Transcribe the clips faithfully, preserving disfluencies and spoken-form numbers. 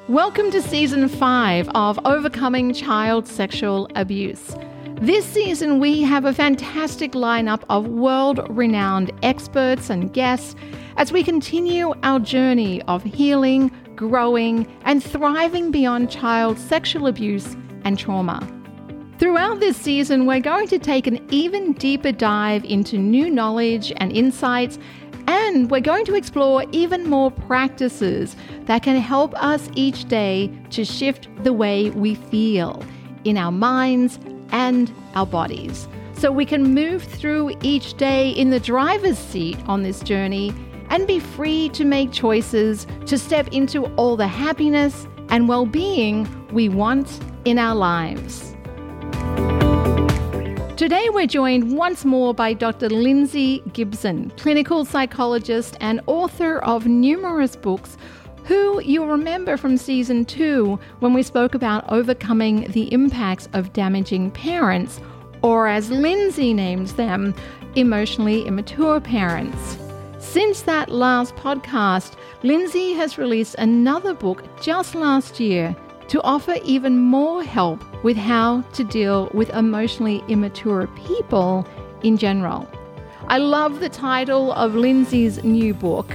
Welcome to Season five of Overcoming Child Sexual Abuse. This season, we have a fantastic lineup of world-renowned experts and guests as we continue our journey of healing, growing, and thriving beyond child sexual abuse and trauma. Throughout this season, we're going to take an even deeper dive into new knowledge and insights, and we're going to explore even more practices that can help us each day to shift the way we feel in our minds and our bodies, so we can move through each day in the driver's seat on this journey and be free to make choices to step into all the happiness and well-being we want in our lives. Today we're joined once more by Doctor Lindsay Gibson, clinical psychologist and author of numerous books, who you'll remember from season two when we spoke about overcoming the impacts of damaging parents, or as Lindsay names them, emotionally immature parents. Since that last podcast, Lindsay has released another book just last year to offer even more help with how to deal with emotionally immature people in general. I love the title of Lindsay's new book,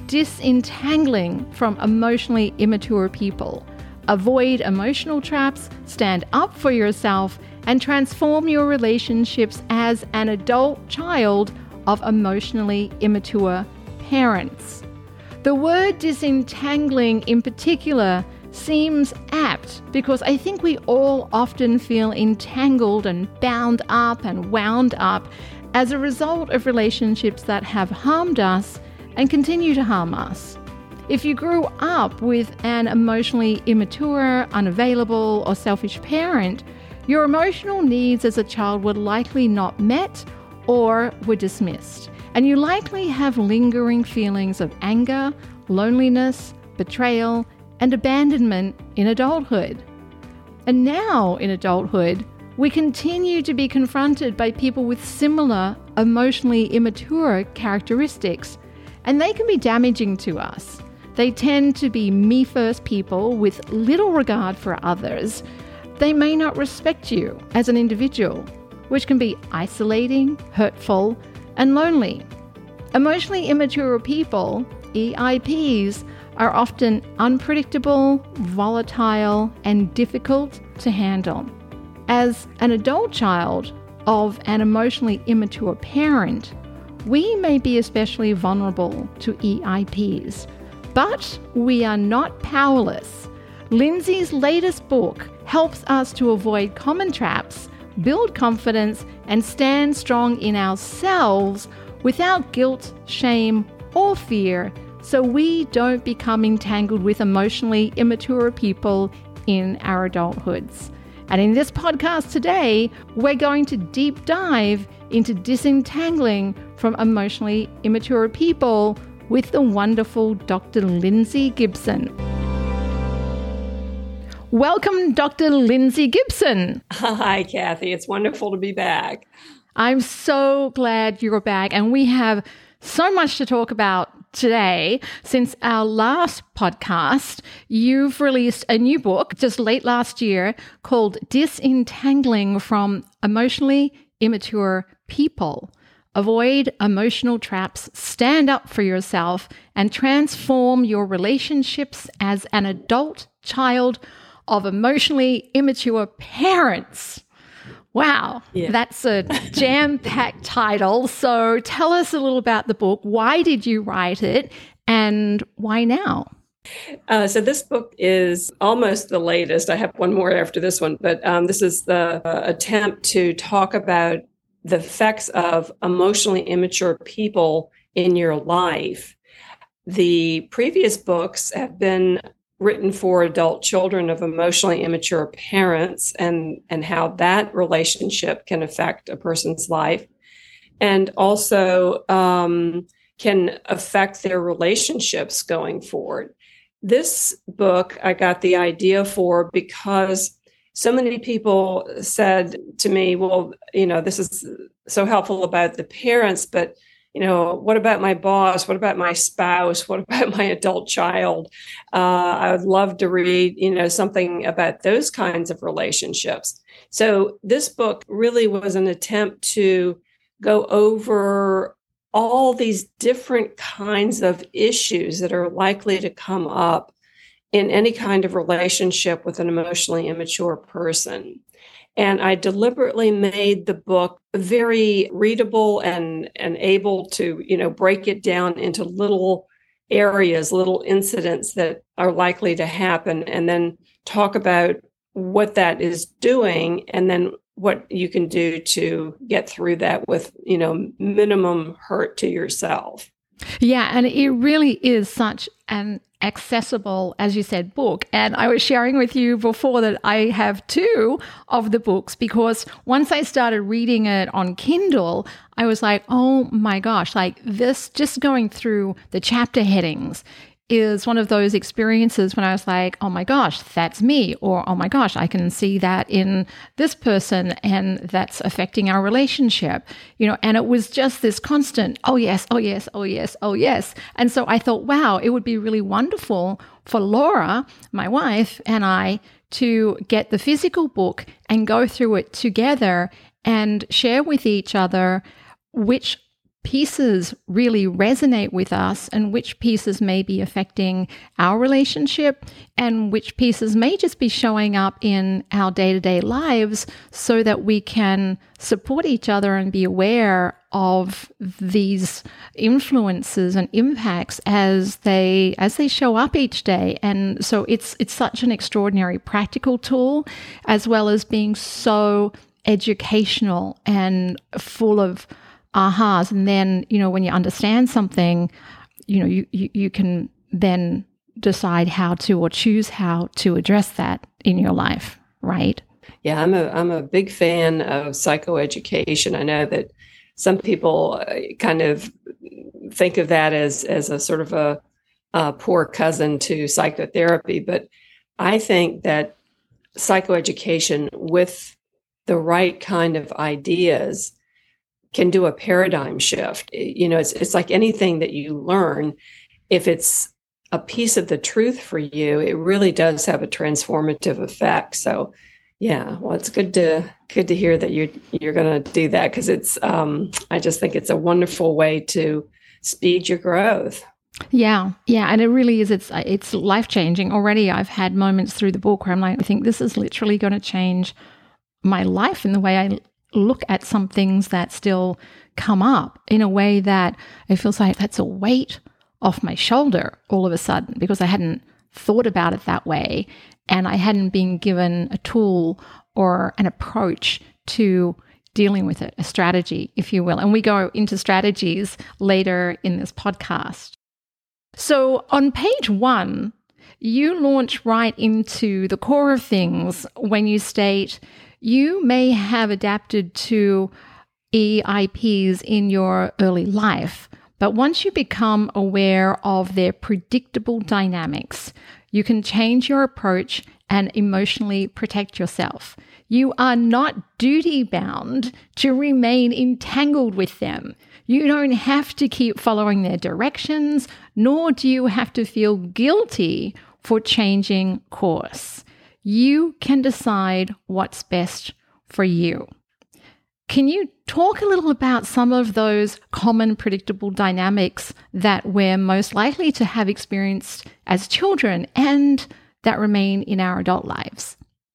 Disentangling from Emotionally Immature People. Avoid emotional traps, stand up for yourself, and transform your relationships as an adult child of emotionally immature parents. The word disentangling in particular seems apt because I think we all often feel entangled and bound up and wound up as a result of relationships that have harmed us and continue to harm us. If you grew up with an emotionally immature, unavailable, or selfish parent, your emotional needs as a child were likely not met or were dismissed, and you likely have lingering feelings of anger, loneliness, betrayal, and abandonment in adulthood. And now, in adulthood, we continue to be confronted by people with similar emotionally immature characteristics, and they can be damaging to us. They tend to be me-first people with little regard for others. They may not respect you as an individual, which can be isolating, hurtful, and lonely. Emotionally immature people, E I Ps, are often unpredictable, volatile, and difficult to handle. As an adult child of an emotionally immature parent, we may be especially vulnerable to E I Ps, but we are not powerless. Lindsay's latest book helps us to avoid common traps, build confidence, and stand strong in ourselves without guilt, shame, or fear, so we don't become entangled with emotionally immature people in our adulthoods. And in this podcast today, we're going to deep dive into disentangling from emotionally immature people with the wonderful Doctor Lindsay Gibson. Welcome, Doctor Lindsay Gibson. Hi, Kathy. It's wonderful to be back. I'm so glad you're back, and we have so much to talk about today. Since our last podcast, you've released a new book just late last year called Disentangling from Emotionally Immature People. Avoid emotional traps, stand up for yourself, and transform your relationships as an adult child of emotionally immature parents. Wow, yeah. That's a jam-packed title. So tell us a little about the book. Why did you write it, and why now? Uh, so this book is almost the latest. I have one more after this one, but um, this is the uh, attempt to talk about the effects of emotionally immature people in your life. The previous books have been written for adult children of emotionally immature parents, and, and how that relationship can affect a person's life, and also um, can affect their relationships going forward. This book I got the idea for because so many people said to me, well, you know, this is so helpful about the parents, but you know, what about my boss? What about my spouse? What about my adult child? Uh, I would love to read, you know, something about those kinds of relationships. So this book really was an attempt to go over all these different kinds of issues that are likely to come up in any kind of relationship with an emotionally immature person. And I deliberately made the book very readable and, and able to, you know, break it down into little areas, little incidents that are likely to happen, and then talk about what that is doing and then what you can do to get through that with, you know, minimum hurt to yourself. Yeah, and it really is such an accessible, as you said, book. And I was sharing with you before that I have two of the books, because once I started reading it on Kindle, I was like, oh my gosh, like this, just going through the chapter headings is one of those experiences when I was like, oh my gosh, that's me. Or, oh my gosh, I can see that in this person and that's affecting our relationship, you know, and it was just this constant, oh yes, oh yes, oh yes, oh yes. And so I thought, wow, it would be really wonderful for Laura, my wife, and I to get the physical book and go through it together and share with each other which pieces really resonate with us and which pieces may be affecting our relationship and which pieces may just be showing up in our day-to-day lives, so that we can support each other and be aware of these influences and impacts as they as they show up each day. And so it's it's such an extraordinary practical tool, as well as being so educational and full of ahas. And then, you know, when you understand something, you know, you, you, you can then decide how to, or choose how to address that in your life, right? Yeah, I'm a I'm a big fan of psychoeducation. I know that some people kind of think of that as as a sort of a, a poor cousin to psychotherapy, but I think that psychoeducation with the right kind of ideas can do a paradigm shift. You know, it's it's like anything that you learn. If it's a piece of the truth for you, it really does have a transformative effect. So, yeah, well, it's good to good to hear that you you're going to do that, because it's um, I just think it's a wonderful way to speed your growth. Yeah, yeah, and it really is. It's it's life changing already. I've had moments through the book where I'm like, I think this is literally going to change my life in the way I look at some things that still come up, in a way that it feels like that's a weight off my shoulder all of a sudden, because I hadn't thought about it that way, and I hadn't been given a tool or an approach to dealing with it, a strategy, if you will. And we go into strategies later in this podcast. So on page one, you launch right into the core of things when you state, you may have adapted to E I Ps in your early life, but once you become aware of their predictable dynamics, you can change your approach and emotionally protect yourself. You are not duty-bound to remain entangled with them. You don't have to keep following their directions, nor do you have to feel guilty for changing course. You can decide what's best for you. Can you talk a little about some of those common predictable dynamics that we're most likely to have experienced as children and that remain in our adult lives?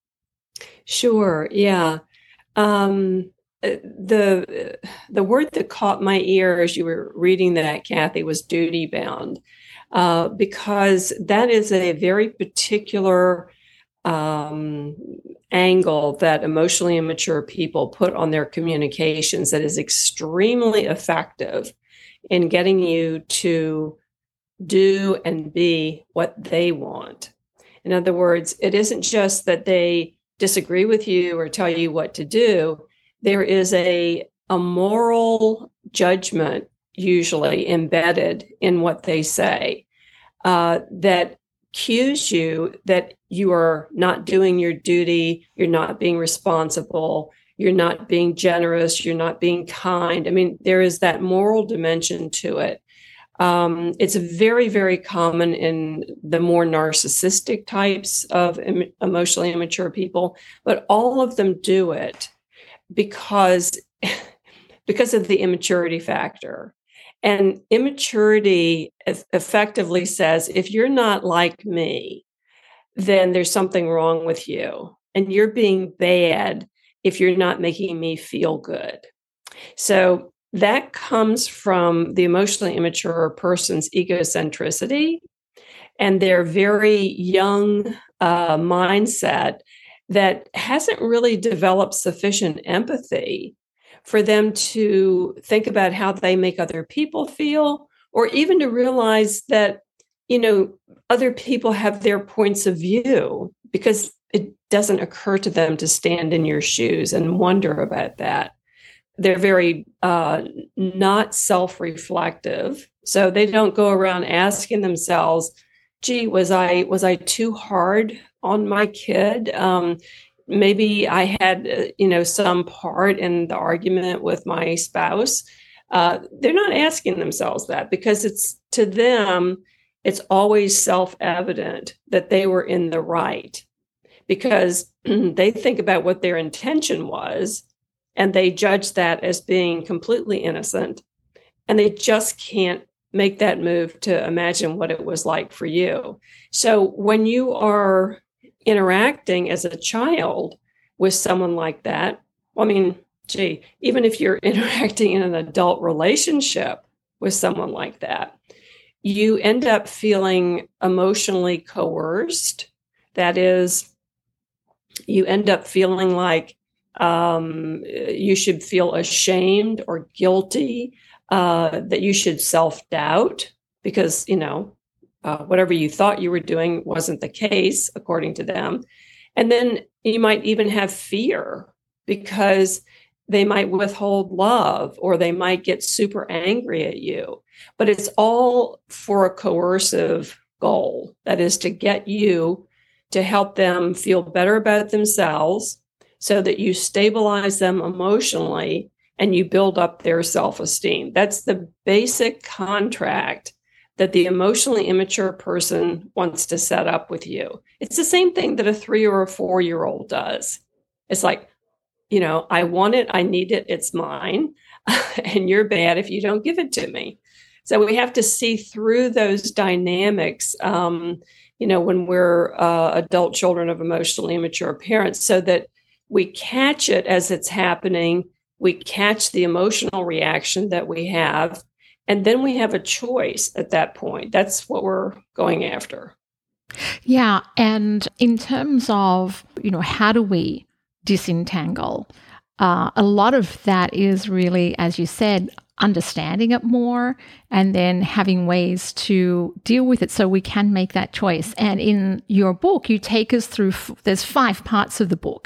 Sure, yeah. Um, the the word that caught my ear as you were reading that, Kathy, was duty bound, uh, because that is a very particular um, angle that emotionally immature people put on their communications that is extremely effective in getting you to do and be what they want. In other words, it isn't just that they disagree with you or tell you what to do. There is a, a moral judgment usually embedded in what they say uh, that cues you that you are not doing your duty, you're not being responsible, you're not being generous, you're not being kind. I mean, there is that moral dimension to it. Um, it's very, very common in the more narcissistic types of em- emotionally immature people, but all of them do it because, because of the immaturity factor. And immaturity effectively says, if you're not like me, then there's something wrong with you. And you're being bad if you're not making me feel good. So that comes from the emotionally immature person's egocentricity and their very young uh, mindset that hasn't really developed sufficient empathy for them to think about how they make other people feel, or even to realize that, you know, other people have their points of view, because it doesn't occur to them to stand in your shoes and wonder about that. They're very uh, not self-reflective. So they don't go around asking themselves, gee, was I was I too hard on my kid? Um, maybe I had, uh, you know, some part in the argument with my spouse. Uh, they're not asking themselves that, because it's, to them, it's always self-evident that they were in the right, because they think about what their intention was, and they judge that as being completely innocent. And they just can't make that move to imagine what it was like for you. So when you are interacting as a child with someone like that, I mean, gee, even if you're interacting in an adult relationship with someone like that, you end up feeling emotionally coerced. That is, you end up feeling like um, you should feel ashamed or guilty, uh, that you should self-doubt because, you know, uh, whatever you thought you were doing wasn't the case, according to them. And then you might even have fear because they might withhold love, or they might get super angry at you. But it's all for a coercive goal, that is to get you to help them feel better about themselves, so that you stabilize them emotionally and you build up their self-esteem. That's the basic contract that the emotionally immature person wants to set up with you. It's the same thing that a three or a four-year-old does. It's like, you know, I want it, I need it, it's mine, and you're bad if you don't give it to me. So we have to see through those dynamics, um, you know, when we're uh, adult children of emotionally immature parents, so that we catch it as it's happening, we catch the emotional reaction that we have, and then we have a choice at that point. That's what we're going after. Yeah, and in terms of, you know, how do we disentangle? Uh, a lot of that is really, as you said, understanding it more and then having ways to deal with it so we can make that choice. And in your book, you take us through, f- there's five parts of the book.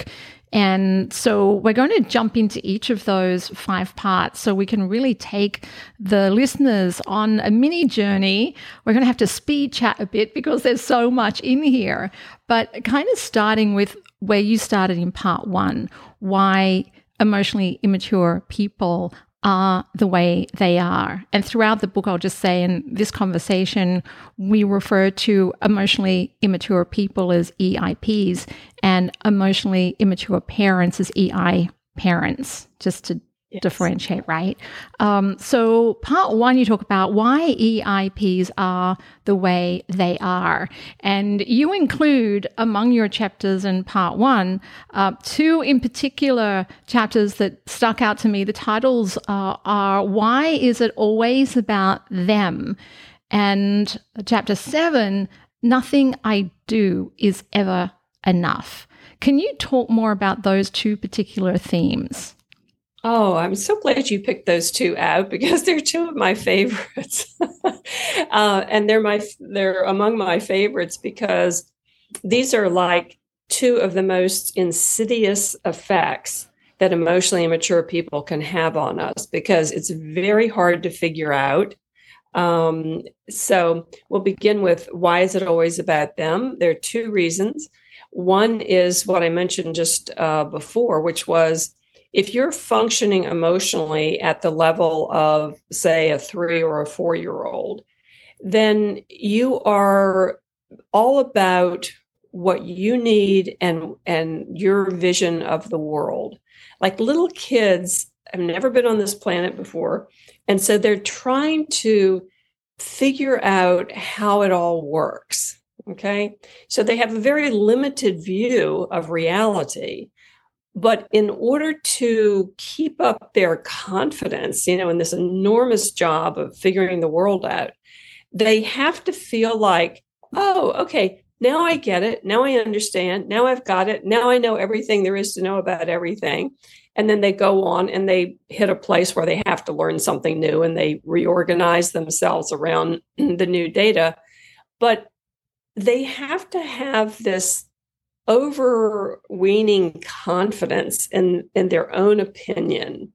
And so we're going to jump into each of those five parts so we can really take the listeners on a mini journey. We're going to have to speed chat a bit because there's so much in here, but kind of starting with where you started in part one, why emotionally immature people are the way they are. And throughout the book, I'll just say in this conversation, we refer to emotionally immature people as E I Ps and emotionally immature parents as E I parents, just to yes. differentiate, right? Um, so part one, you talk about why E I Ps are the way they are. And you include among your chapters in part one, uh, two in particular chapters that stuck out to me. The titles uh, are Why Is It Always About Them? And chapter seven, Nothing I Do Is Ever Enough. Can you talk more about those two particular themes? Oh, I'm so glad you picked those two out because they're two of my favorites. uh, and they're my they're among my favorites because these are like two of the most insidious effects that emotionally immature people can have on us, because it's very hard to figure out. Um, so we'll begin with, why is it always about them? There are two reasons. One is what I mentioned just uh, before, which was, if you're functioning emotionally at the level of, say, a three or a four-year-old, then you are all about what you need and and your vision of the world. Like little kids have never been on this planet before, and so they're trying to figure out how it all works. Okay, so they have a very limited view of reality. But in order to keep up their confidence, you know, in this enormous job of figuring the world out, they have to feel like, oh, okay, now I get it. Now I understand. Now I've got it. Now I know everything there is to know about everything. And then they go on and they hit a place where they have to learn something new and they reorganize themselves around the new data. But they have to have this overweening confidence in, in their own opinion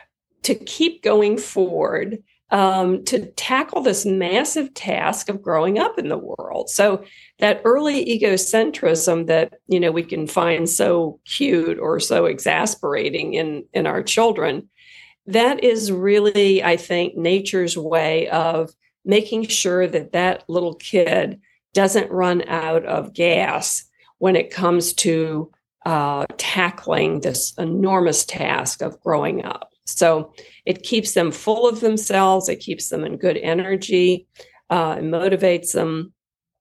to keep going forward, um, to tackle this massive task of growing up in the world. So that early egocentrism that, you know, we can find so cute or so exasperating in, in our children, that is really, I think, nature's way of making sure that that little kid doesn't run out of gas when it comes to uh, tackling this enormous task of growing up. So it keeps them full of themselves. It keeps them in good energy. Uh, it motivates them.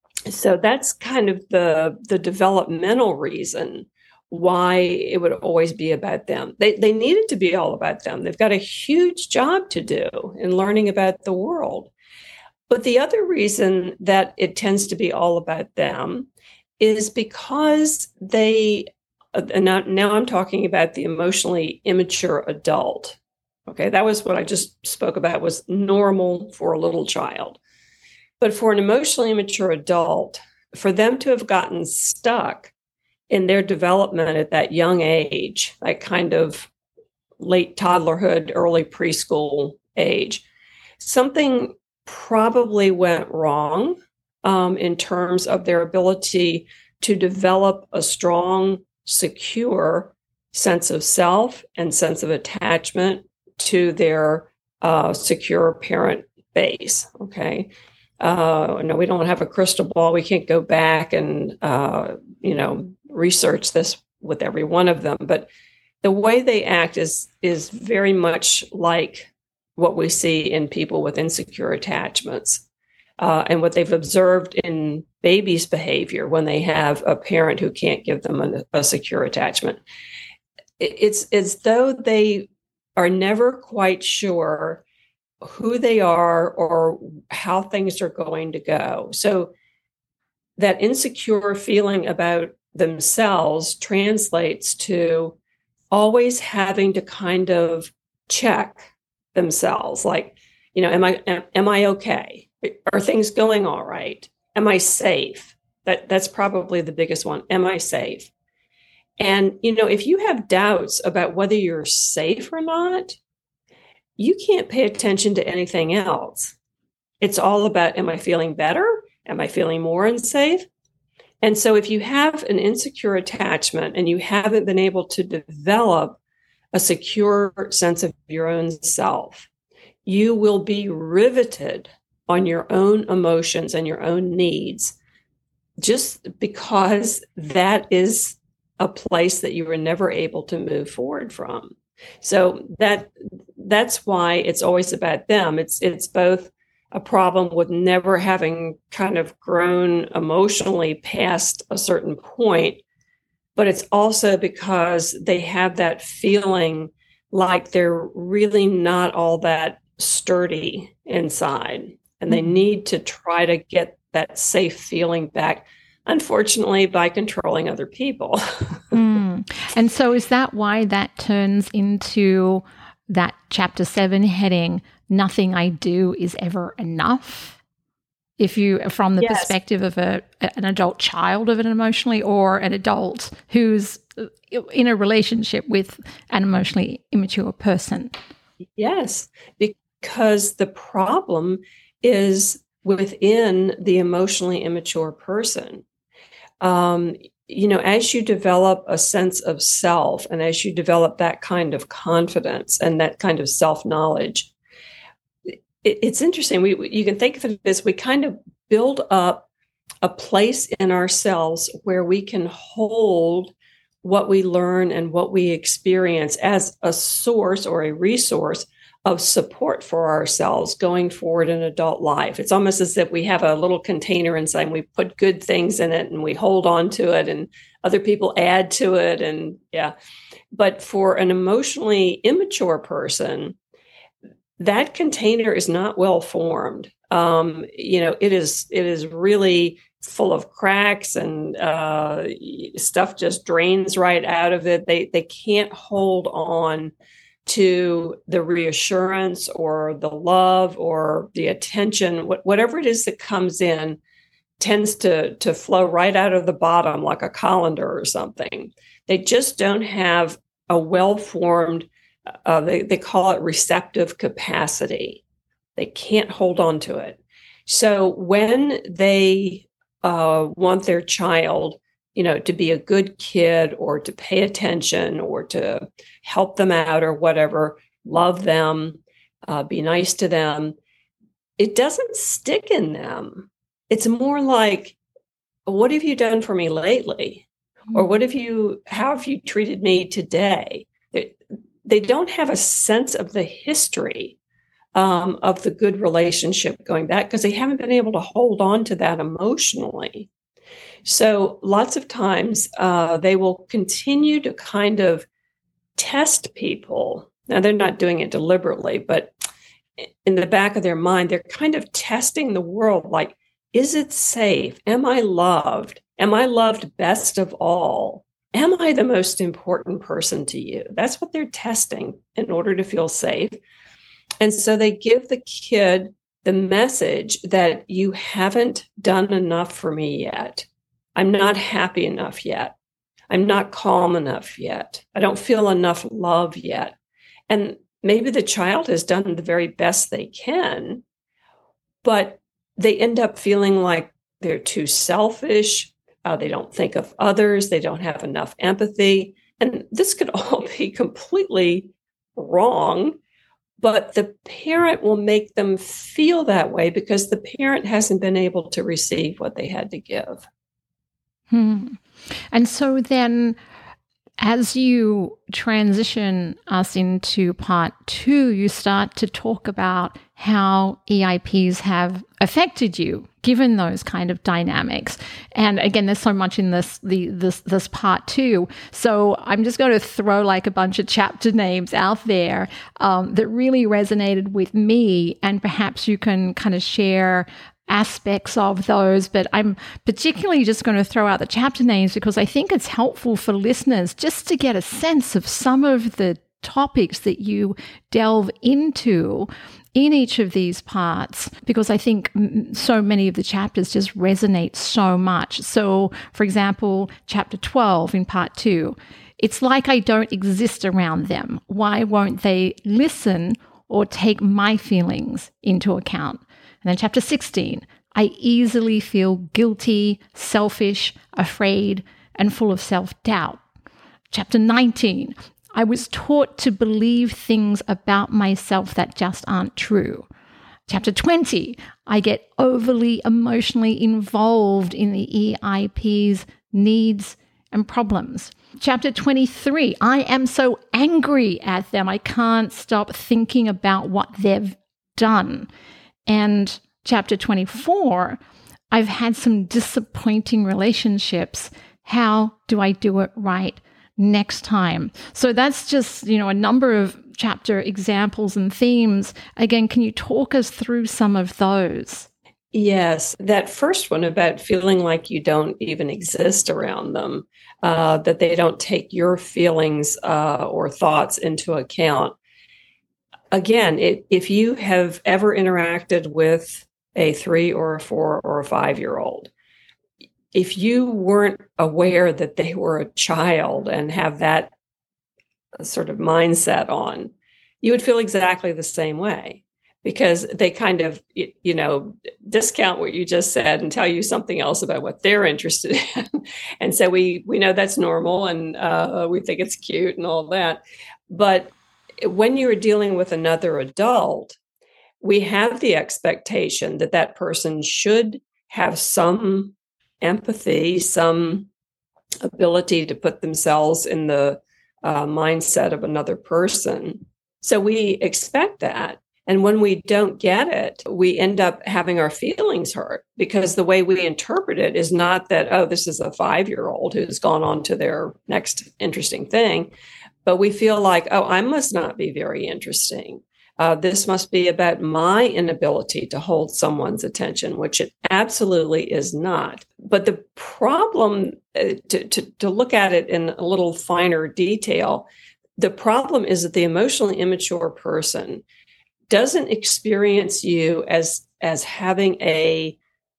So that's kind of the, the developmental reason why it would always be about them. They, they need it to be all about them. They've got a huge job to do in learning about the world. But the other reason that it tends to be all about them is because they, and now, now I'm talking about the emotionally immature adult. Okay, that was what I just spoke about, was normal for a little child. But for an emotionally immature adult, for them to have gotten stuck in their development at that young age, that kind of late toddlerhood, early preschool age, something probably went wrong um, in terms of their ability to develop a strong, secure sense of self and sense of attachment to their uh, secure parent base. Okay. Uh, no, we don't have a crystal ball. We can't go back and, uh, you know, research this with every one of them. But the way they act is, is very much like what we see in people with insecure attachments. Uh, and what they've observed in babies' behavior when they have a parent who can't give them a, a secure attachment. It, it's as though they are never quite sure who they are or how things are going to go. So that insecure feeling about themselves translates to always having to kind of check themselves, like, you know, am I am, am I okay? Are things going all right? Am I safe? That that's probably the biggest one. Am I safe? And, you know, if you have doubts about whether you're safe or not, you can't pay attention to anything else. It's all about, am I feeling better? Am I feeling more unsafe? And so if you have an insecure attachment and you haven't been able to develop a secure sense of your own self, you will be riveted on your own emotions and your own needs, just because that is a place that you were never able to move forward from. So that that's why it's always about them. It's it's both a problem with never having kind of grown emotionally past a certain point, but it's also because they have that feeling like they're really not all that sturdy inside, and they need to try to get that safe feeling back, unfortunately, by controlling other people. mm. And so is that why that turns into that chapter seven heading, nothing I do is ever enough? If you, from the yes. perspective of a, an adult child of an emotionally, or an adult who's in a relationship with an emotionally immature person. Yes, because the problem is within the emotionally immature person. Um, you know, as you develop a sense of self and as you develop that kind of confidence and that kind of self-knowledge, it, it's interesting. We, you can think of it as we kind of build up a place in ourselves where we can hold what we learn and what we experience as a source or a resource of support for ourselves going forward in adult life. It's almost as if we have a little container inside and we put good things in it and we hold on to it and other people add to it. And yeah, but for an emotionally immature person, that container is not well formed. Um, you know, it is, it is really full of cracks and uh, stuff just drains right out of it. They, they can't hold on to the reassurance or the love or the attention, whatever it is that comes in tends to, to flow right out of the bottom like a colander or something. They just don't have a well-formed, uh, they, they call it receptive capacity. They can't hold on to it. So when they uh, want their child, you know, to be a good kid or to pay attention or to help them out or whatever, love them, uh, be nice to them, it doesn't stick in them. It's more like, what have you done for me lately? Mm-hmm. Or what have you, how have you treated me today? They, they don't have a sense of the history um, of the good relationship going back because they haven't been able to hold on to that emotionally. So lots of times uh, they will continue to kind of test people. Now, they're not doing it deliberately, but in the back of their mind, they're kind of testing the world like, is it safe? Am I loved? Am I loved best of all? Am I the most important person to you? That's what they're testing in order to feel safe. And so they give the kid the message that you haven't done enough for me yet. I'm not happy enough yet. I'm not calm enough yet. I don't feel enough love yet. And maybe the child has done the very best they can, but they end up feeling like they're too selfish. Uh, they don't think of others. They don't have enough empathy. And this could all be completely wrong, but the parent will make them feel that way because the parent hasn't been able to receive what they had to give. Hmm. And so then as you transition us into part two, you start to talk about how E I Ps have affected you, given those kind of dynamics. And again, there's so much in this the this this part two. So I'm just going to throw like a bunch of chapter names out there um, that really resonated with me, and perhaps you can kind of share aspects of those, but I'm particularly just going to throw out the chapter names because I think it's helpful for listeners just to get a sense of some of the topics that you delve into in each of these parts, because I think so many of the chapters just resonate so much. So, for example, chapter twelve in part two, it's like I don't exist around them. Why won't they listen or take my feelings into account? And then chapter sixteen, I easily feel guilty, selfish, afraid, and full of self-doubt. Chapter nineteen, I was taught to believe things about myself that just aren't true. Chapter twenty, I get overly emotionally involved in the E I P's needs and problems. Chapter twenty-three, I am so angry at them, I can't stop thinking about what they've done. And chapter twenty-four, I've had some disappointing relationships. How do I do it right next time? So that's just, you know, a number of chapter examples and themes. Again, can you talk us through some of those? Yes, that first one about feeling like you don't even exist around them, uh, that they don't take your feelings uh, or thoughts into account. Again, it, if you have ever interacted with a three or a four or a five-year-old, if you weren't aware that they were a child and have that sort of mindset on, you would feel exactly the same way. because they kind of, you know, discount what you just said and tell you something else about what they're interested in. And so we we know that's normal, and uh, we think it's cute and all that. But when you're dealing with another adult, we have the expectation that that person should have some empathy, some ability to put themselves in the uh, mindset of another person. So we expect that. And when we don't get it, we end up having our feelings hurt, because the way we interpret it is not that, oh, this is a five-year-old who's gone on to their next interesting thing, but we feel like, oh, I must not be very interesting. Uh, this must be about my inability to hold someone's attention, which it absolutely is not. But the problem, uh, to, to, to look at it in a little finer detail, the problem is that the emotionally immature person doesn't experience you as as having a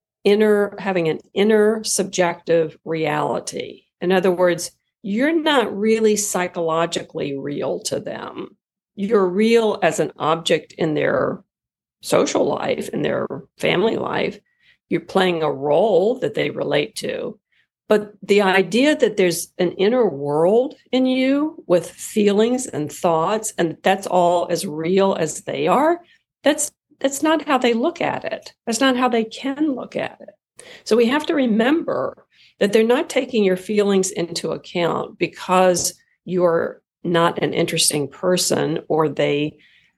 inner having an inner subjective reality. In other words, you're not really psychologically real to them. You're real as an object in their social life, in their family life. You're playing a role that they relate to. But the idea that there's an inner world in you with feelings and thoughts, and that's all as real as they are, that's that's not how they look at it. That's not how they can look at it. So we have to remember that they're not taking your feelings into account because you're not an interesting person or they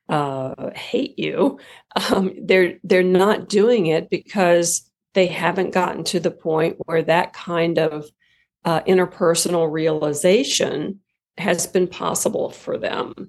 uh, hate you. Um, they're they're not doing it because they haven't gotten to the point where that kind of uh, interpersonal realization has been possible for them.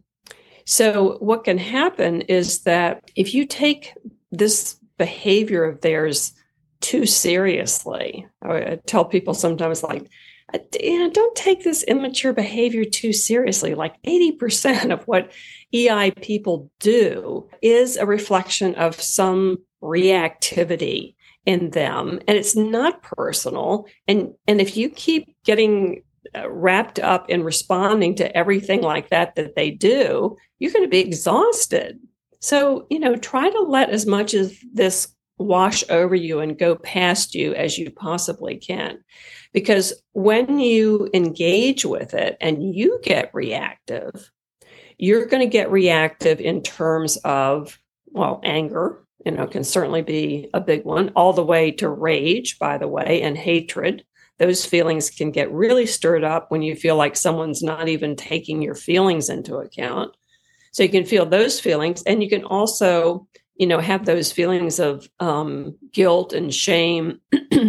So what can happen is that if you take this behavior of theirs too seriously, I tell people sometimes, like, you know, don't take this immature behavior too seriously. Like eighty percent of what E I people do is a reflection of some reactivity in them, and it's not personal. And and if you keep getting uh, wrapped up in responding to everything like that that they do, you're going to be exhausted. So, you know, try to let as much of this wash over you and go past you as you possibly can. Because when you engage with it and you get reactive, you're going to get reactive in terms of, well, anger. You know, can certainly be a big one, all the way to rage, by the way, and hatred. Those feelings can get really stirred up when you feel like someone's not even taking your feelings into account. So you can feel those feelings, and you can also, you know, have those feelings of um, guilt and shame,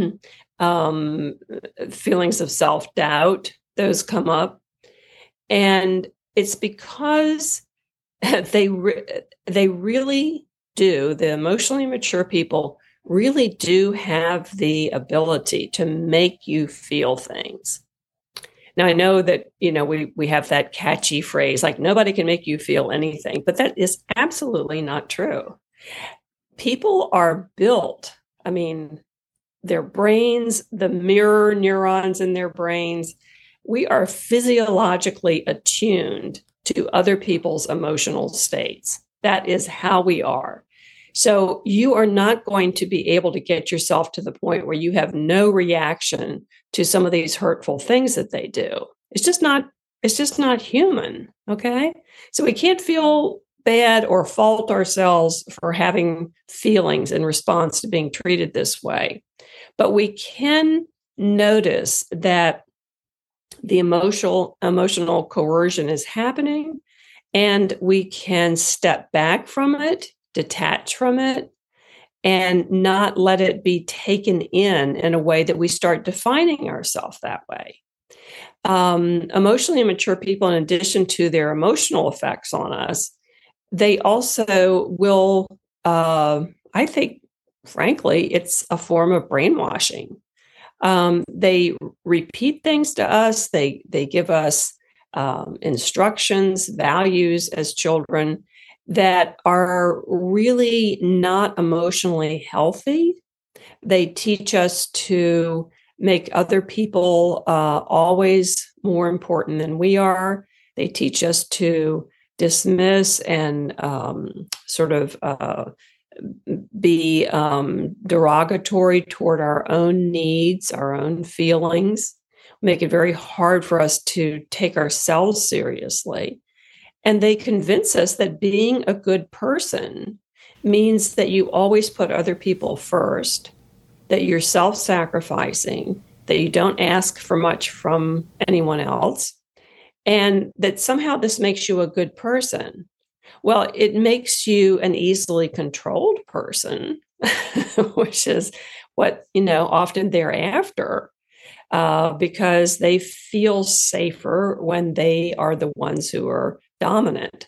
um, feelings of self-doubt. Those come up, and it's because they re- they really do, the emotionally mature people really do have the ability to make you feel things. Now, I know that, you know, we we have that catchy phrase, like, nobody can make you feel anything, but that is absolutely not true. People are built, I mean, their brains, the mirror neurons in their brains, we are physiologically attuned to other people's emotional states. That is how we are. So you are not going to be able to get yourself to the point where you have no reaction to some of these hurtful things that they do. It's just not, it's just not human. Okay. So we can't feel bad or fault ourselves for having feelings in response to being treated this way. But we can notice that the emotional, emotional coercion is happening, and we can step back from it, detach from it, and not let it be taken in in a way that we start defining ourselves that way. Um, emotionally immature people, in addition to their emotional effects on us, they also will, uh, I think, frankly, it's a form of brainwashing. Um, they repeat things to us. They they give us um, instructions, values as children that are really not emotionally healthy. They teach us to make other people uh, always more important than we are. They teach us to dismiss and um, sort of uh, be um, derogatory toward our own needs, our own feelings, make it very hard for us to take ourselves seriously. And they convince us that being a good person means that you always put other people first, that you're self-sacrificing, that you don't ask for much from anyone else, and that somehow this makes you a good person. Well, it makes you an easily controlled person, which is what, you know, often they're after, uh, because they feel safer when they are the ones who are dominant.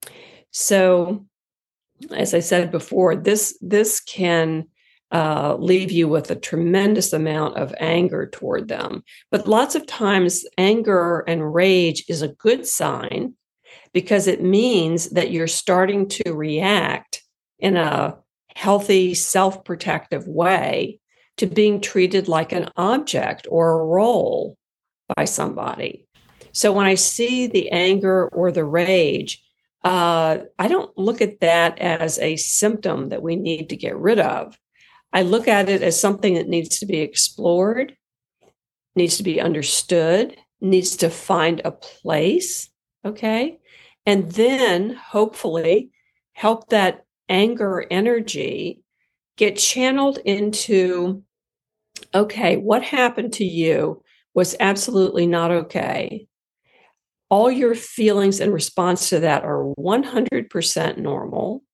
So, as I said before, this this can uh, leave you with a tremendous amount of anger toward them. But lots of times, anger and rage is a good sign, because it means that you're starting to react in a healthy, self-protective way to being treated like an object or a role by somebody. So when I see the anger or the rage, uh, I don't look at that as a symptom that we need to get rid of. I look at it as something that needs to be explored, needs to be understood, needs to find a place, okay? And then hopefully help that anger energy get channeled into, okay, what happened to you was absolutely not okay. All your feelings in response to that are one hundred percent normal.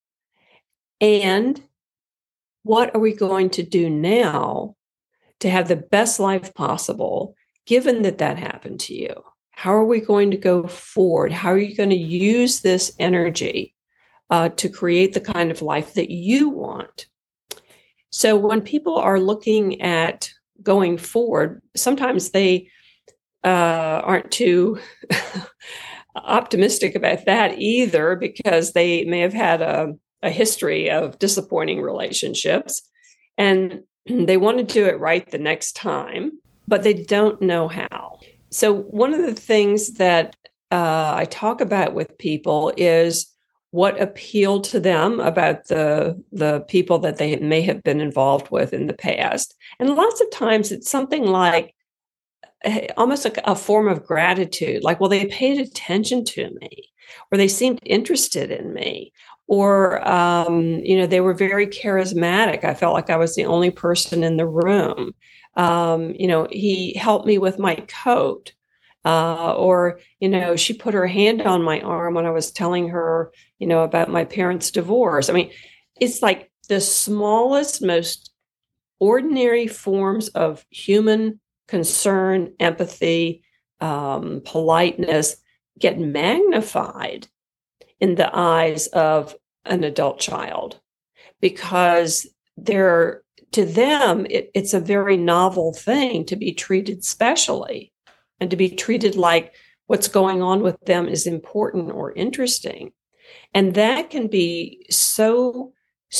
And what are we going to do now to have the best life possible, given that that happened to you? How are we going to go forward? How are you going to use this energy uh, to create the kind of life that you want? So when people are looking at going forward, sometimes they uh, aren't too optimistic about that either, because they may have had a, a history of disappointing relationships and they want to do it right the next time, but they don't know how. So one of the things that uh, I talk about with people is what appealed to them about the, the people that they may have been involved with in the past. And lots of times it's something like almost like a form of gratitude, like, well, they paid attention to me, or they seemed interested in me, or, um, you know, they were very charismatic. I felt like I was the only person in the room. Um, you know, he helped me with my coat, uh, or, you know, she put her hand on my arm when I was telling her, you know, about my parents' divorce. I mean, it's like the smallest, most ordinary forms of human concern, empathy, um, politeness get magnified in the eyes of an adult child, because they're, to them, it, it's a very novel thing to be treated specially and to be treated like what's going on with them is important or interesting. And that can be so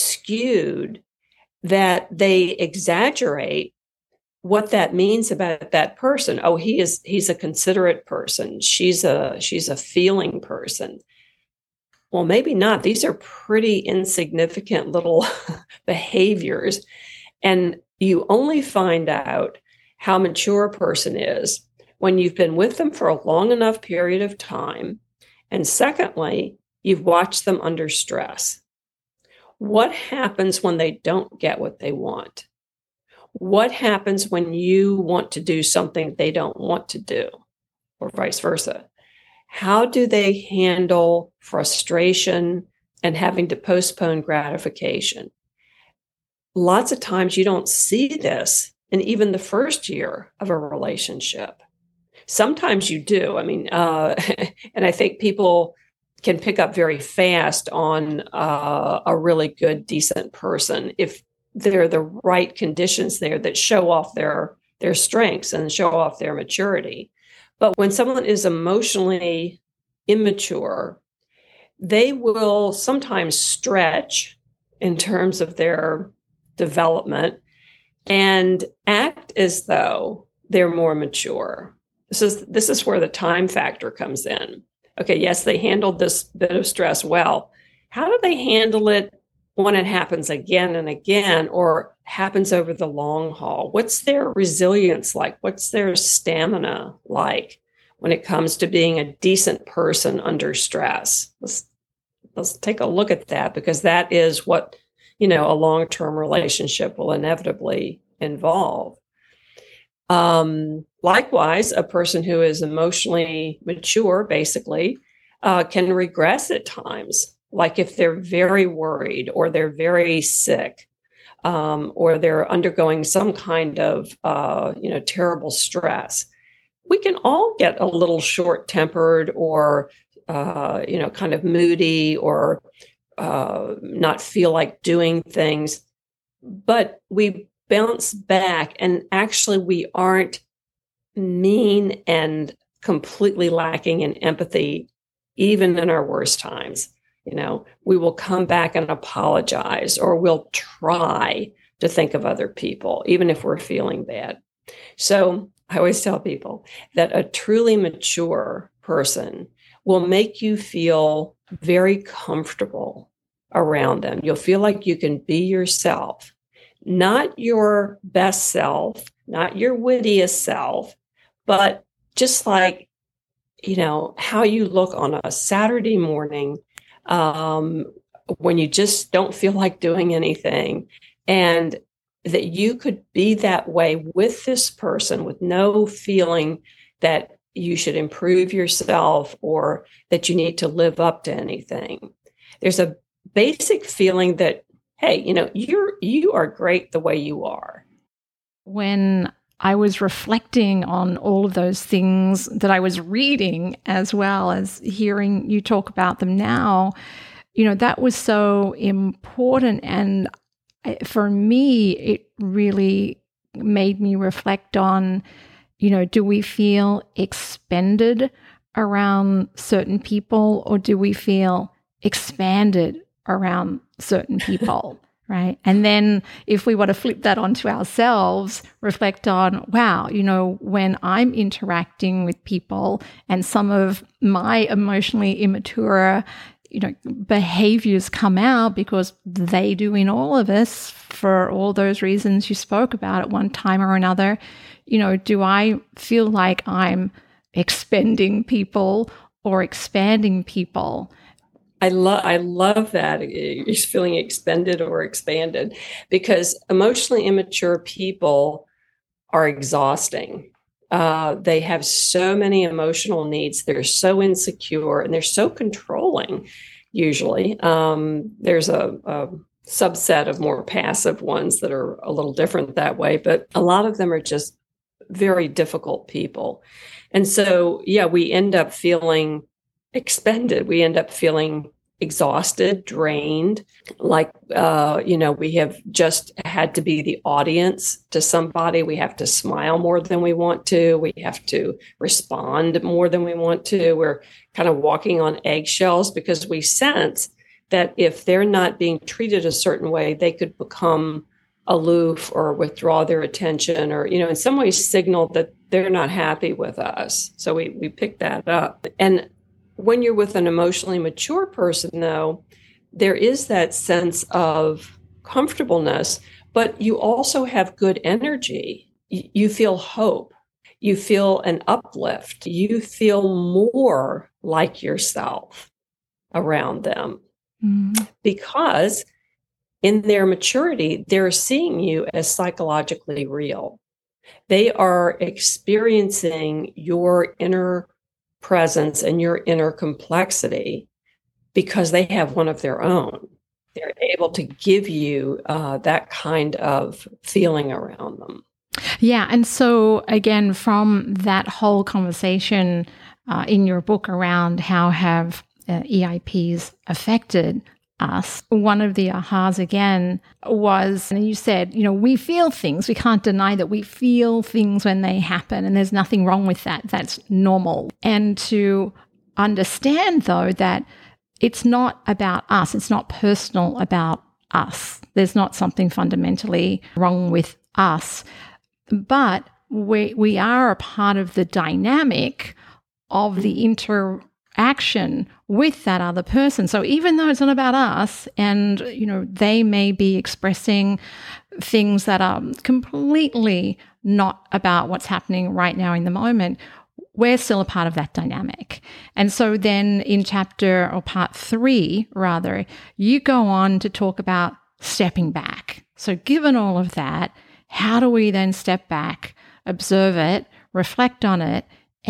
skewed that they exaggerate what that means about that person. Oh, he is, he's a considerate person. She's a, she's a feeling person. Well, maybe not. These are pretty insignificant little behaviors. And you only find out how mature a person is when you've been with them for a long enough period of time. And secondly, you've watched them under stress. What happens when they don't get what they want? What happens when you want to do something they don't want to do, or vice versa? How do they handle frustration and having to postpone gratification? Lots of times you don't see this in even the first year of a relationship. Sometimes you do. I mean, uh, and I think people can pick up very fast on uh, a really good, decent person if there are the right conditions there that show off their, their strengths and show off their maturity. But when someone is emotionally immature, they will sometimes stretch in terms of their development and act as though they're more mature. This is, this is where the time factor comes in. okay, yes, they handled this bit of stress well. How do they handle it when it happens again and again, or happens over the long haul? What's their resilience like? What's their stamina like when it comes to being a decent person under stress? Let's, let's take a look at that, because that is what, you know, a long-term relationship will inevitably involve. Um, likewise, a person who is emotionally mature, basically, uh, can regress at times. Like if they're very worried, or they're very sick, um, or they're undergoing some kind of, uh, you know, terrible stress. We can all get a little short-tempered, or, uh, you know, kind of moody, or uh, not feel like doing things. But we bounce back, and actually we aren't mean and completely lacking in empathy, even in our worst times. You know, we will come back and apologize, or we'll try to think of other people, even if we're feeling bad. So I always tell people that a truly mature person will make you feel very comfortable around them. You'll feel like you can be yourself, not your best self, not your wittiest self, but just like, you know, how you look on a Saturday morning, um, when you just don't feel like doing anything, and that you could be that way with this person with no feeling that you should improve yourself or that you need to live up to anything. There's a basic feeling that, hey, you know, you're, you are great the way you are. When I was reflecting on all of those things that I was reading, as well as hearing you talk about them now, you know, that was so important. And for me, it really made me reflect on, you know, do we feel expended around certain people, or do we feel expanded around certain people? Right. And then if we were to flip that onto ourselves, reflect on, wow, you know, when I'm interacting with people and some of my emotionally immature, you know, behaviors come out, because they do in all of us for all those reasons you spoke about at one time or another, you know, do I feel like I'm expending people or expanding people? I love I love that, you're feeling expended or expanded, because emotionally immature people are exhausting. Uh, they have so many emotional needs. They're so insecure, and they're so controlling. Usually, um, there's a, a subset of more passive ones that are a little different that way, but a lot of them are just very difficult people. And so, yeah, we end up feeling expended. We end up feeling exhausted, drained, like, uh, you know, we have just had to be the audience to somebody. We have to smile more than we want to. We have to respond more than we want to. We're kind of walking on eggshells, because we sense that if they're not being treated a certain way, they could become aloof or withdraw their attention, or, you know, in some ways signal that they're not happy with us. So we, we pick that up. And when you're with an emotionally mature person, though, there is that sense of comfortableness, but you also have good energy. You feel hope. You feel an uplift. You feel more like yourself around them, mm-hmm. because in their maturity, they're seeing you as psychologically real. They are experiencing your inner presence and your inner complexity because they have one of their own. They're able to give you uh, that kind of feeling around them. Yeah. And so, again, from that whole conversation uh, in your book around how have uh, E I Ps affected us, one of the ahas again was, and you said, you know, we feel things. We can't deny that we feel things when they happen, and there's nothing wrong with that. That's normal. And to understand, though, that it's not about us. It's not personal about us. There's not something fundamentally wrong with us, but we we are a part of the dynamic of the interaction interaction with that other person. So even though it's not about us, and, you know, they may be expressing things that are completely not about what's happening right now in the moment, we're still a part of that dynamic. And so then in chapter, or part three, rather, you go on to talk about stepping back. So given all of that, how do we then step back, observe it, reflect on it,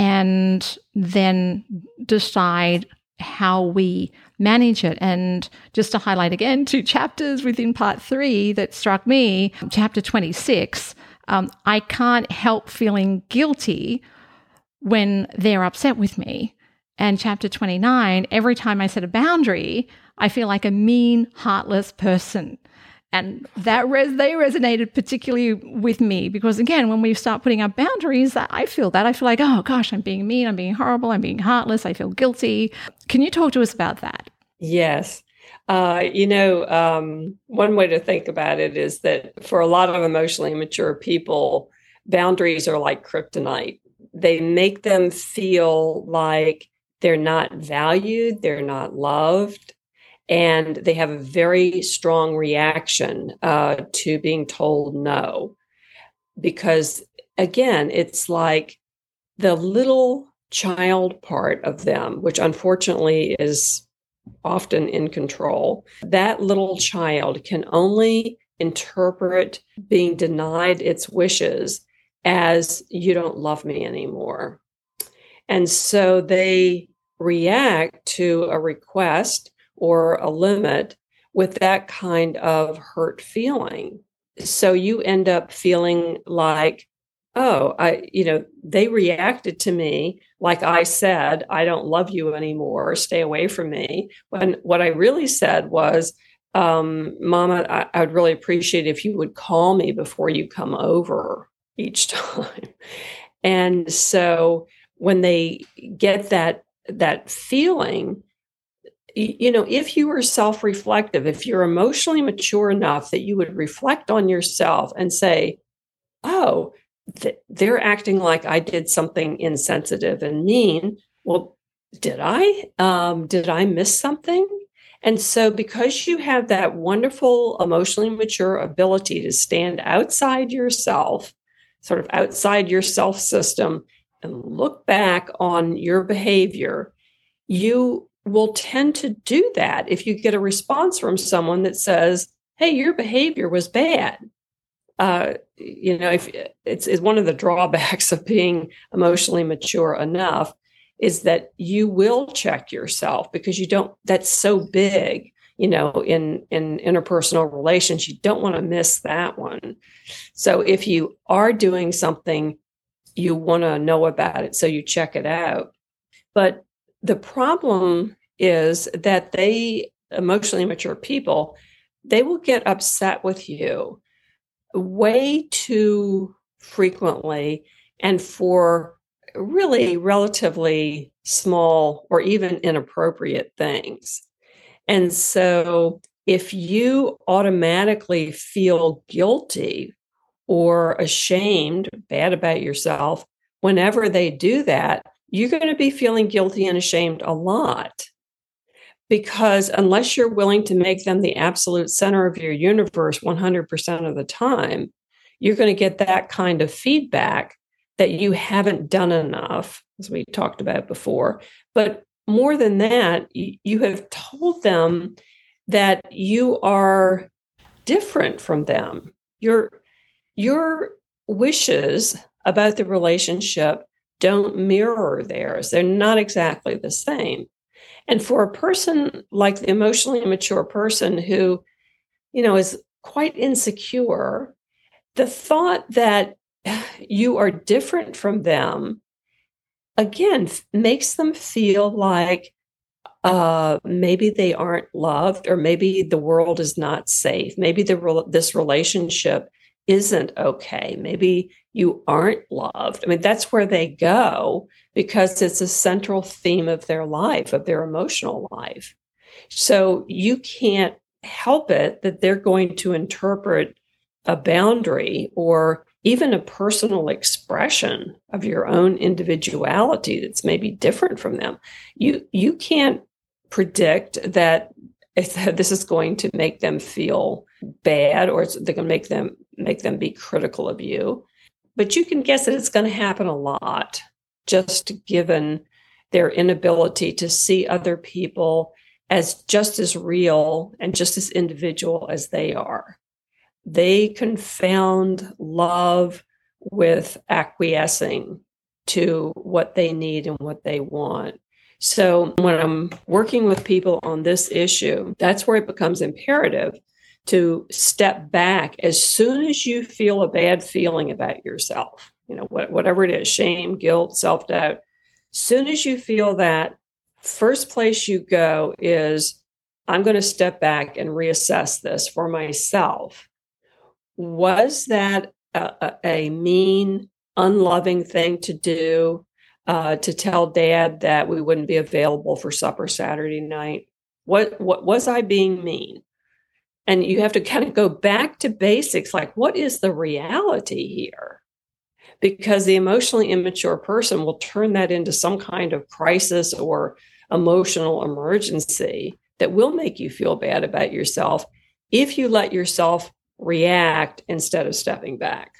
and then decide how we manage it? And just to highlight again, two chapters within part three that struck me, chapter twenty-six, um, I can't help feeling guilty when they're upset with me. And chapter twenty-nine, every time I set a boundary, I feel like a mean, heartless person. And that res- they resonated particularly with me because, again, when we start putting up boundaries, I feel that. I feel like, oh, gosh, I'm being mean, I'm being horrible, I'm being heartless, I feel guilty. Can you talk to us about that? Yes. Uh, you know, um, one way to think about it is that for a lot of emotionally immature people, boundaries are like kryptonite. They make them feel like they're not valued, they're not loved, and they have a very strong reaction uh, to being told no. Because, again, it's like the little child part of them, which unfortunately is often in control, that little child can only interpret being denied its wishes as you don't love me anymore. And so they react to a request or a limit with that kind of hurt feeling. So you end up feeling like, oh, I, you know, they reacted to me like I said, I don't love you anymore, stay away from me. When what I really said was, um, Mama, I, I would really appreciate if you would call me before you come over each time. And so when they get that that feeling, you know, if you are self-reflective, if you're emotionally mature enough that you would reflect on yourself and say, oh, th- they're acting like I did something insensitive and mean. Well, did I? Um, did I miss something? And so because you have that wonderful emotionally mature ability to stand outside yourself, sort of outside your self system, and look back on your behavior, you will tend to do that if you get a response from someone that says, hey, your behavior was bad. Uh, you know, if it's, it's one of the drawbacks of being emotionally mature enough is that you will check yourself because you don't, that's so big, you know, in, in interpersonal relations, you don't want to miss that one. So if you are doing something, you want to know about it, so you check it out. But the problem is that they, emotionally mature people, they will get upset with you way too frequently and for really relatively small or even inappropriate things. And so if you automatically feel guilty or ashamed, bad about yourself, whenever they do that, you're going to be feeling guilty and ashamed a lot. Because unless you're willing to make them the absolute center of your universe one hundred percent of the time, you're going to get that kind of feedback that you haven't done enough, as we talked about before. But more than that, you have told them that you are different from them. Your, your wishes about the relationship don't mirror theirs. They're not exactly the same. And for a person like the emotionally immature person who, you know, is quite insecure, the thought that you are different from them, again, makes them feel like uh, maybe they aren't loved, or maybe the world is not safe. Maybe the this relationship isn't okay. Maybe you aren't loved. I mean, that's where they go because it's a central theme of their life, of their emotional life. So you can't help it that they're going to interpret a boundary or even a personal expression of your own individuality that's maybe different from them. You you can't predict that if this is going to make them feel bad or it's, they're going to make them make them be critical of you. But you can guess that it's going to happen a lot, just given their inability to see other people as just as real and just as individual as they are. They confound love with acquiescing to what they need and what they want. So when I'm working with people on this issue, that's where it becomes imperative to step back as soon as you feel a bad feeling about yourself, you know, whatever it is, shame, guilt, self-doubt. Soon as you feel that, first place you go is, I'm going to step back and reassess this for myself. Was that a, a mean, unloving thing to do, uh, to tell Dad that we wouldn't be available for supper Saturday night? What, what was I being mean? And you have to kind of go back to basics, like, what is the reality here? Because the emotionally immature person will turn that into some kind of crisis or emotional emergency that will make you feel bad about yourself if you let yourself react instead of stepping back.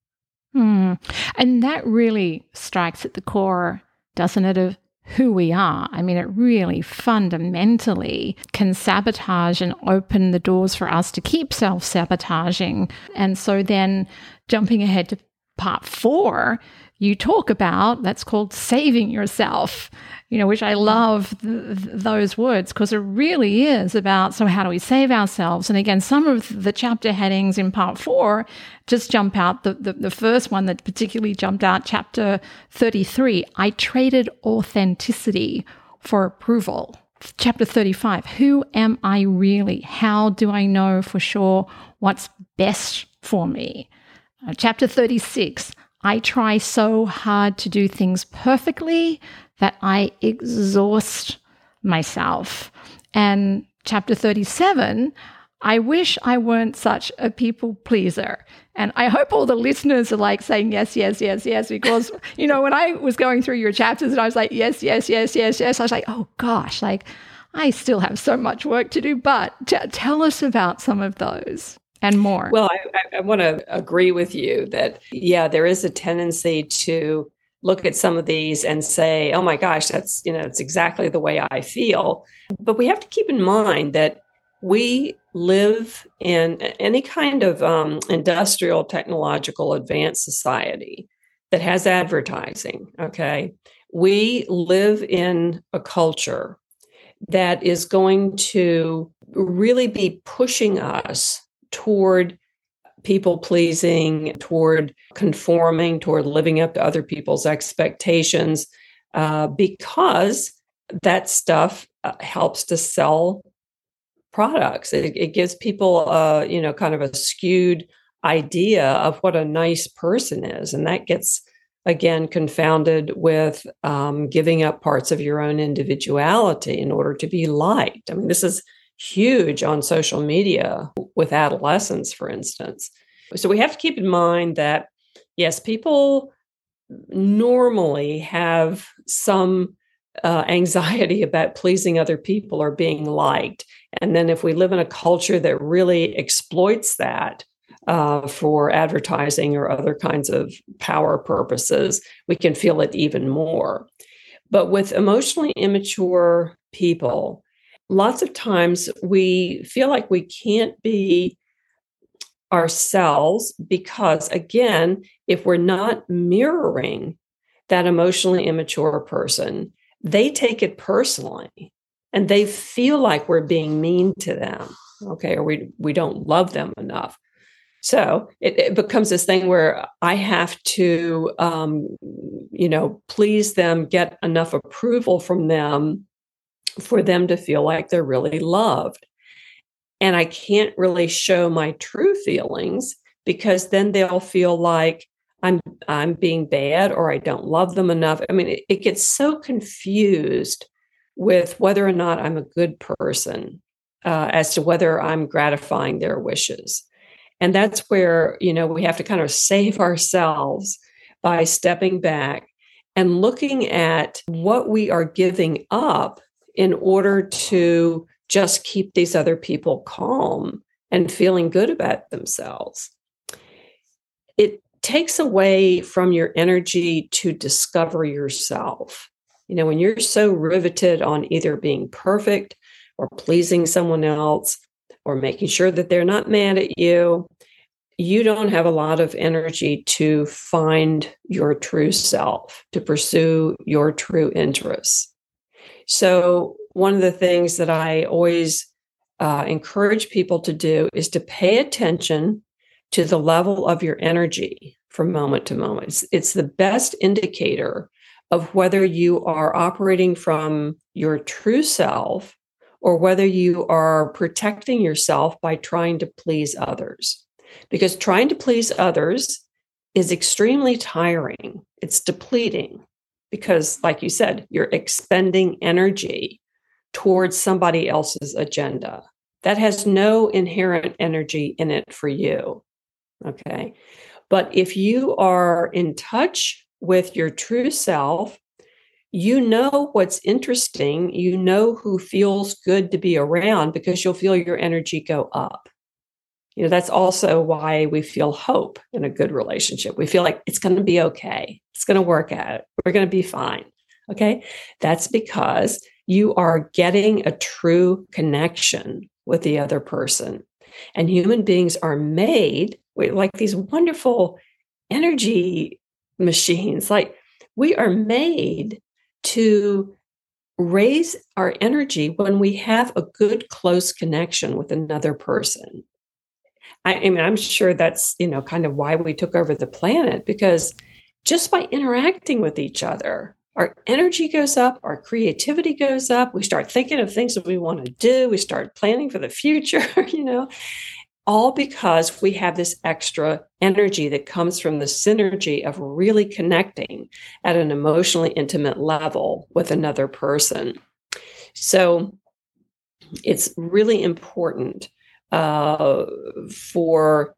Hmm. And that really strikes at the core, doesn't it, of who we are. I mean, it really fundamentally can sabotage and open the doors for us to keep self-sabotaging. And so then jumping ahead to part four, you talk about, that's called saving yourself, you know, which I love th- th- those words, because it really is about, so how do we save ourselves? And again, some of the chapter headings in part four just jump out. The, the, the first one that particularly jumped out, chapter thirty-three, I traded authenticity for approval. Chapter thirty-five, who am I really? How do I know for sure what's best for me? Uh, chapter thirty-six, I try so hard to do things perfectly that I exhaust myself. And chapter thirty-seven, I wish I weren't such a people pleaser. And I hope all the listeners are like saying yes, yes, yes, yes, because, you know, when I was going through your chapters and I was like, yes, yes, yes, yes, yes, I was like, oh gosh, like I still have so much work to do. But t- tell us about some of those and more. Well, I, I, I want to agree with you that, yeah, there is a tendency to look at some of these and say, oh my gosh, that's, you know, it's exactly the way I feel. But we have to keep in mind that we live in any kind of um, industrial, technological, advanced society that has advertising, okay? We live in a culture that is going to really be pushing us toward people pleasing, toward conforming, toward living up to other people's expectations, uh, because that stuff uh, helps to sell products. It, it gives people, uh, you know, kind of a skewed idea of what a nice person is, and that gets again confounded with um, giving up parts of your own individuality in order to be liked. I mean, this is huge on social media with adolescents, for instance. So we have to keep in mind that, yes, people normally have some uh, anxiety about pleasing other people or being liked. And then if we live in a culture that really exploits that uh, for advertising or other kinds of power purposes, we can feel it even more. But with emotionally immature people, lots of times we feel like we can't be ourselves because, again, if we're not mirroring that emotionally immature person, they take it personally and they feel like we're being mean to them, okay, or we, we don't love them enough. So it, it becomes this thing where I have to, um, you know, please them, get enough approval from them for them to feel like they're really loved. And I can't really show my true feelings because then they'll feel like I'm I'm being bad or I don't love them enough. I mean, it, it gets so confused with whether or not I'm a good person uh, as to whether I'm gratifying their wishes. And that's where, you know, we have to kind of save ourselves by stepping back and looking at what we are giving up in order to just keep these other people calm and feeling good about themselves. It takes away from your energy to discover yourself. You know, when you're so riveted on either being perfect or pleasing someone else or making sure that they're not mad at you, you don't have a lot of energy to find your true self, to pursue your true interests. So one of the things that I always uh, encourage people to do is to pay attention to the level of your energy from moment to moment. It's, it's the best indicator of whether you are operating from your true self or whether you are protecting yourself by trying to please others. Because trying to please others is extremely tiring. It's depleting because, like you said, you're expending energy towards somebody else's agenda. That has no inherent energy in it for you. Okay. But if you are in touch with your true self, you know what's interesting. You know who feels good to be around because you'll feel your energy go up. You know, that's also why we feel hope in a good relationship. We feel like it's going to be okay. It's going to work out. We're going to be fine. Okay. That's because you are getting a true connection with the other person. And human beings are made like these wonderful energy machines. Like we are made to raise our energy when we have a good, close connection with another person. I, I mean, I'm sure that's, you know, kind of why we took over the planet, because just by interacting with each other, our energy goes up, our creativity goes up. We start thinking of things that we want to do. We start planning for the future, you know, all because we have this extra energy that comes from the synergy of really connecting at an emotionally intimate level with another person. So it's really important uh, for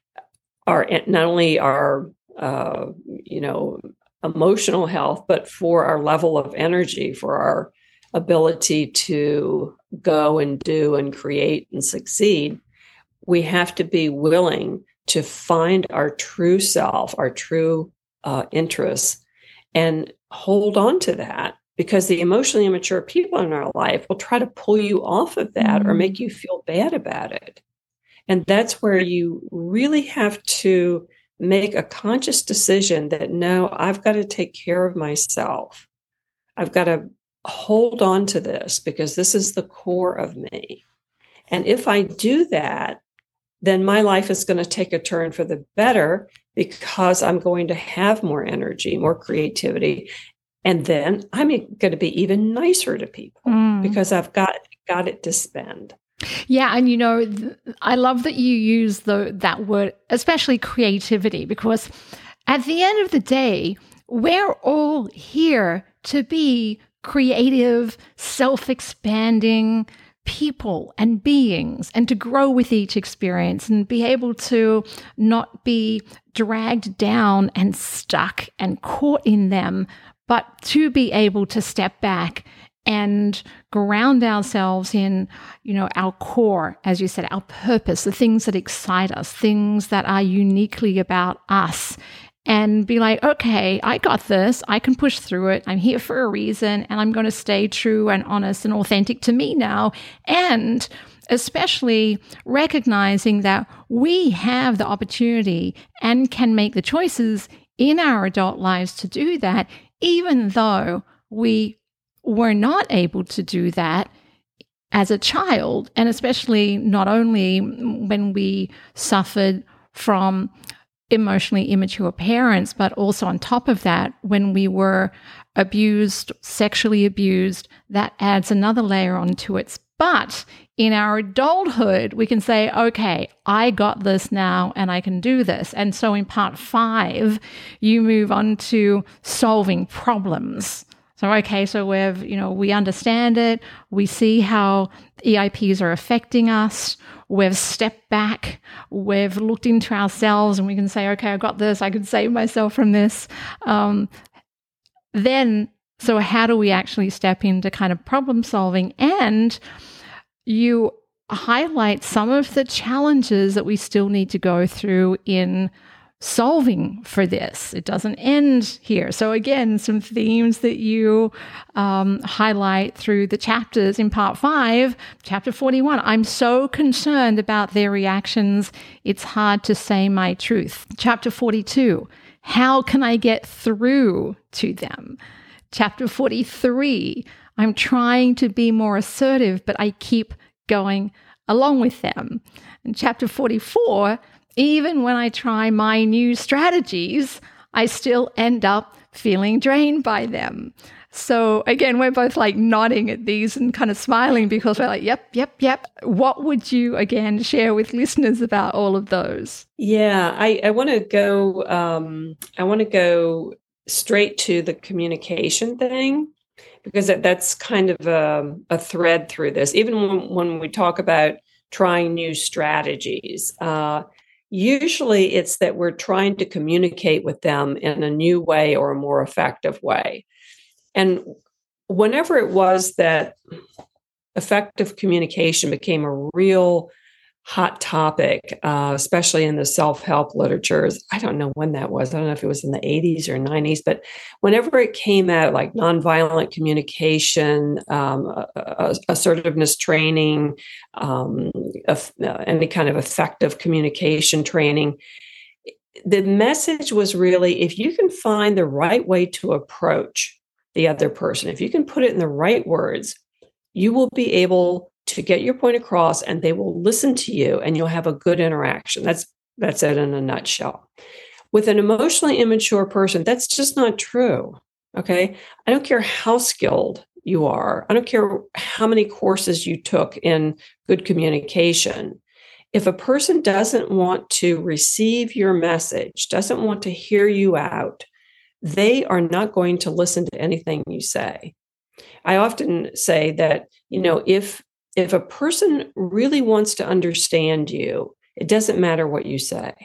our, not only our, uh, you know, emotional health, but for our level of energy, for our ability to go and do and create and succeed, we have to be willing to find our true self, our true uh, interests, and hold on to that, because the emotionally immature people in our life will try to pull you off of that mm-hmm. or make you feel bad about it. And that's where you really have to make a conscious decision that, no, I've got to take care of myself. I've got to hold on to this because this is the core of me. And if I do that, then my life is going to take a turn for the better because I'm going to have more energy, more creativity. And then I'm going to be even nicer to people mm. because I've got, got it to spend. Yeah. And, you know, th- I love that you use the that word, especially creativity, because at the end of the day, we're all here to be creative, self-expanding people and beings, and to grow with each experience and be able to not be dragged down and stuck and caught in them, but to be able to step back and ground ourselves in, you know, our core, as you said, our purpose, the things that excite us, things that are uniquely about us, and be like, okay, I got this. I can push through it. I'm here for a reason, and I'm going to stay true and honest and authentic to me now. And especially recognizing that we have the opportunity and can make the choices in our adult lives to do that, even though we were not able to do that as a child, and especially not only when we suffered from emotionally immature parents, but also on top of that, when we were abused, sexually abused, that adds another layer onto it. But in our adulthood, we can say, okay, I got this now and I can do this. And so in part five, you move on to solving problems. So, okay, so we've, you know, we understand it. We see how E I Ps are affecting us. We've stepped back. We've looked into ourselves and we can say, okay, I got this. I can save myself from this. Um, then, so how do we actually step into kind of problem solving? And you highlight some of the challenges that we still need to go through in solving for this. It doesn't end here. So again, some themes that you um, highlight through the chapters in part five, chapter forty-one. I'm so concerned about their reactions, it's hard to say my truth. Chapter forty-two, how can I get through to them? Chapter forty-three, I'm trying to be more assertive, but I keep going along with them. And chapter forty-four, even when I try my new strategies, I still end up feeling drained by them. So again, we're both like nodding at these and kind of smiling because we're like, yep, yep, yep. What would you, again, share with listeners about all of those? Yeah, I, I want to go, um, I want to go straight to the communication thing, because that, that's kind of a, a thread through this. Even when, when we talk about trying new strategies, uh, usually it's that we're trying to communicate with them in a new way or a more effective way. And whenever it was that effective communication became a real hot topic, uh, especially in the self-help literatures, I don't know when that was. I don't know if it was in the eighties or nineties, but whenever it came out, like nonviolent communication, um, uh, assertiveness training, um, uh, any kind of effective communication training, the message was really, if you can find the right way to approach the other person, if you can put it in the right words, you will be able to get your point across and they will listen to you and you'll have a good interaction. That's that's it in a nutshell. With an emotionally immature person, that's just not true. Okay. I don't care how skilled you are. I don't care how many courses you took in good communication. If a person doesn't want to receive your message, doesn't want to hear you out, they are not going to listen to anything you say. I often say that, you know, if If a person really wants to understand you, it doesn't matter what you say.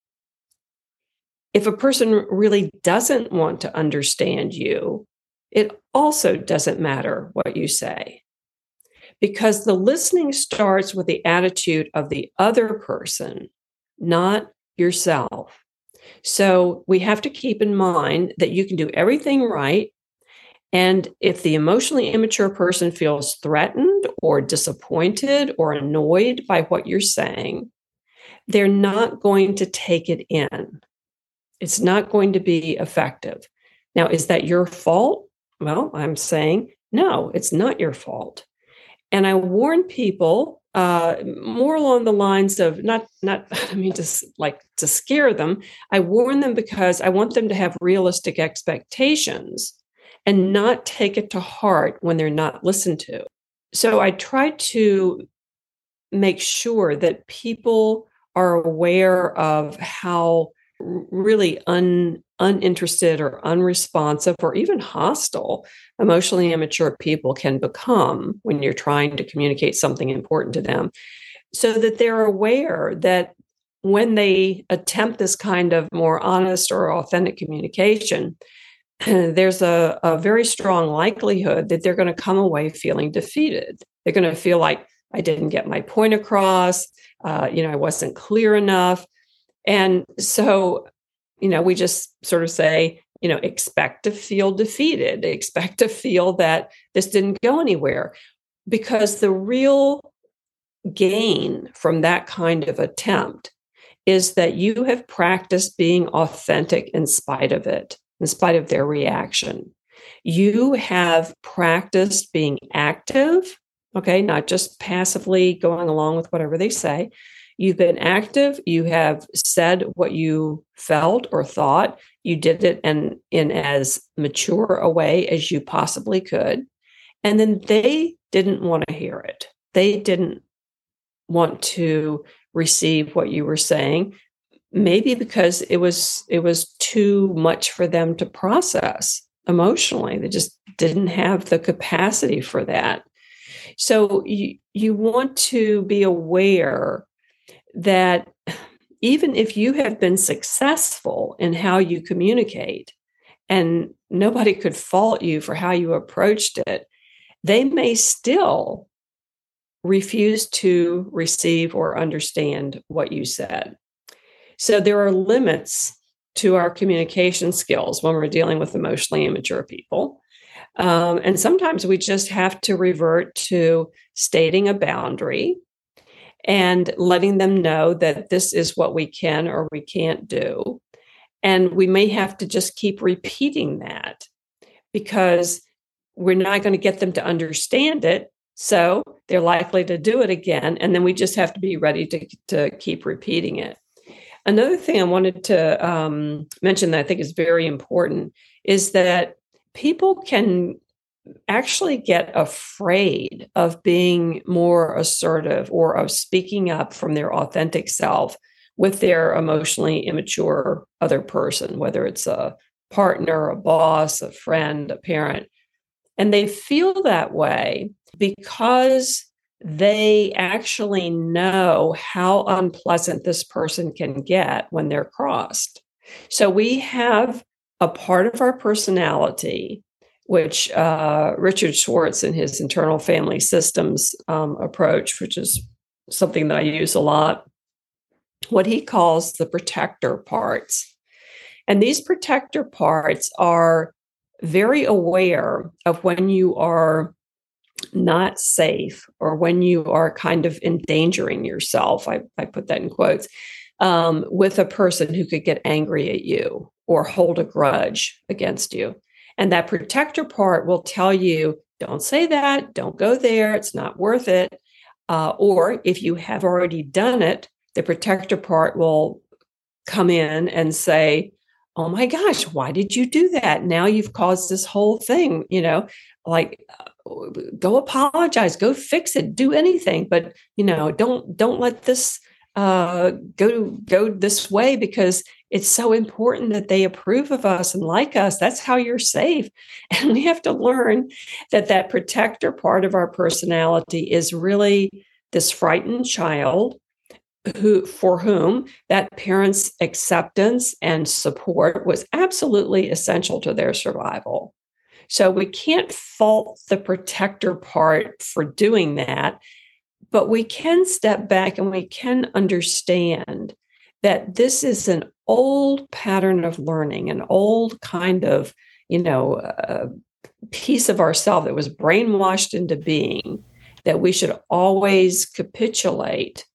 If a person really doesn't want to understand you, it also doesn't matter what you say. Because the listening starts with the attitude of the other person, not yourself. So we have to keep in mind that you can do everything right. And if the emotionally immature person feels threatened or disappointed or annoyed by what you're saying, they're not going to take it in. It's not going to be effective. Now, is that your fault? Well, I'm saying, no, it's not your fault. And I warn people uh, more along the lines of not, not, I mean, just like to scare them. I warn them because I want them to have realistic expectations and not take it to heart when they're not listened to. So I try to make sure that people are aware of how really un, uninterested or unresponsive or even hostile emotionally immature people can become when you're trying to communicate something important to them, so that they're aware that when they attempt this kind of more honest or authentic communication, there's a, a very strong likelihood that they're going to come away feeling defeated. They're going to feel like, I didn't get my point across, uh, you know, I wasn't clear enough. And so, you know, we just sort of say, you know, expect to feel defeated, expect to feel that this didn't go anywhere, because the real gain from that kind of attempt is that you have practiced being authentic in spite of it. In spite of their reaction. You have practiced being active, okay, not just passively going along with whatever they say. You've been active. You have said what you felt or thought. You did it in, in as mature a way as you possibly could. And then they didn't want to hear it. They didn't want to receive what you were saying. Maybe because it was it was too much for them to process emotionally. They just didn't have the capacity for that. So you, you want to be aware that even if you have been successful in how you communicate and nobody could fault you for how you approached it, they may still refuse to receive or understand what you said. So there are limits to our communication skills when we're dealing with emotionally immature people. Um, and sometimes we just have to revert to stating a boundary and letting them know that this is what we can or we can't do. And we may have to just keep repeating that because we're not going to get them to understand it. So they're likely to do it again. And then we just have to be ready to, to keep repeating it. Another thing I wanted to um, mention that I think is very important is that people can actually get afraid of being more assertive or of speaking up from their authentic self with their emotionally immature other person, whether it's a partner, a boss, a friend, a parent. And they feel that way because they actually know how unpleasant this person can get when they're crossed. So we have a part of our personality, which uh, Richard Schwartz in his internal family systems um, approach, which is something that I use a lot, what he calls the protector parts. And these protector parts are very aware of when you are not safe or when you are kind of endangering yourself, I, I put that in quotes, um, with a person who could get angry at you or hold a grudge against you. And that protector part will tell you, don't say that, don't go there, it's not worth it. Uh, or if you have already done it, the protector part will come in and say, oh my gosh, why did you do that? Now you've caused this whole thing, you know, like go apologize, go fix it, do anything. But, you know, don't don't let this uh, go, go this way because it's so important that they approve of us and like us. That's how you're safe. And we have to learn that that protector part of our personality is really this frightened child who, for whom that parent's acceptance and support was absolutely essential to their survival. So we can't fault the protector part for doing that, but we can step back and we can understand that this is an old pattern of learning, an old kind of, you know, uh, piece of ourselves that was brainwashed into being, that we should always capitulate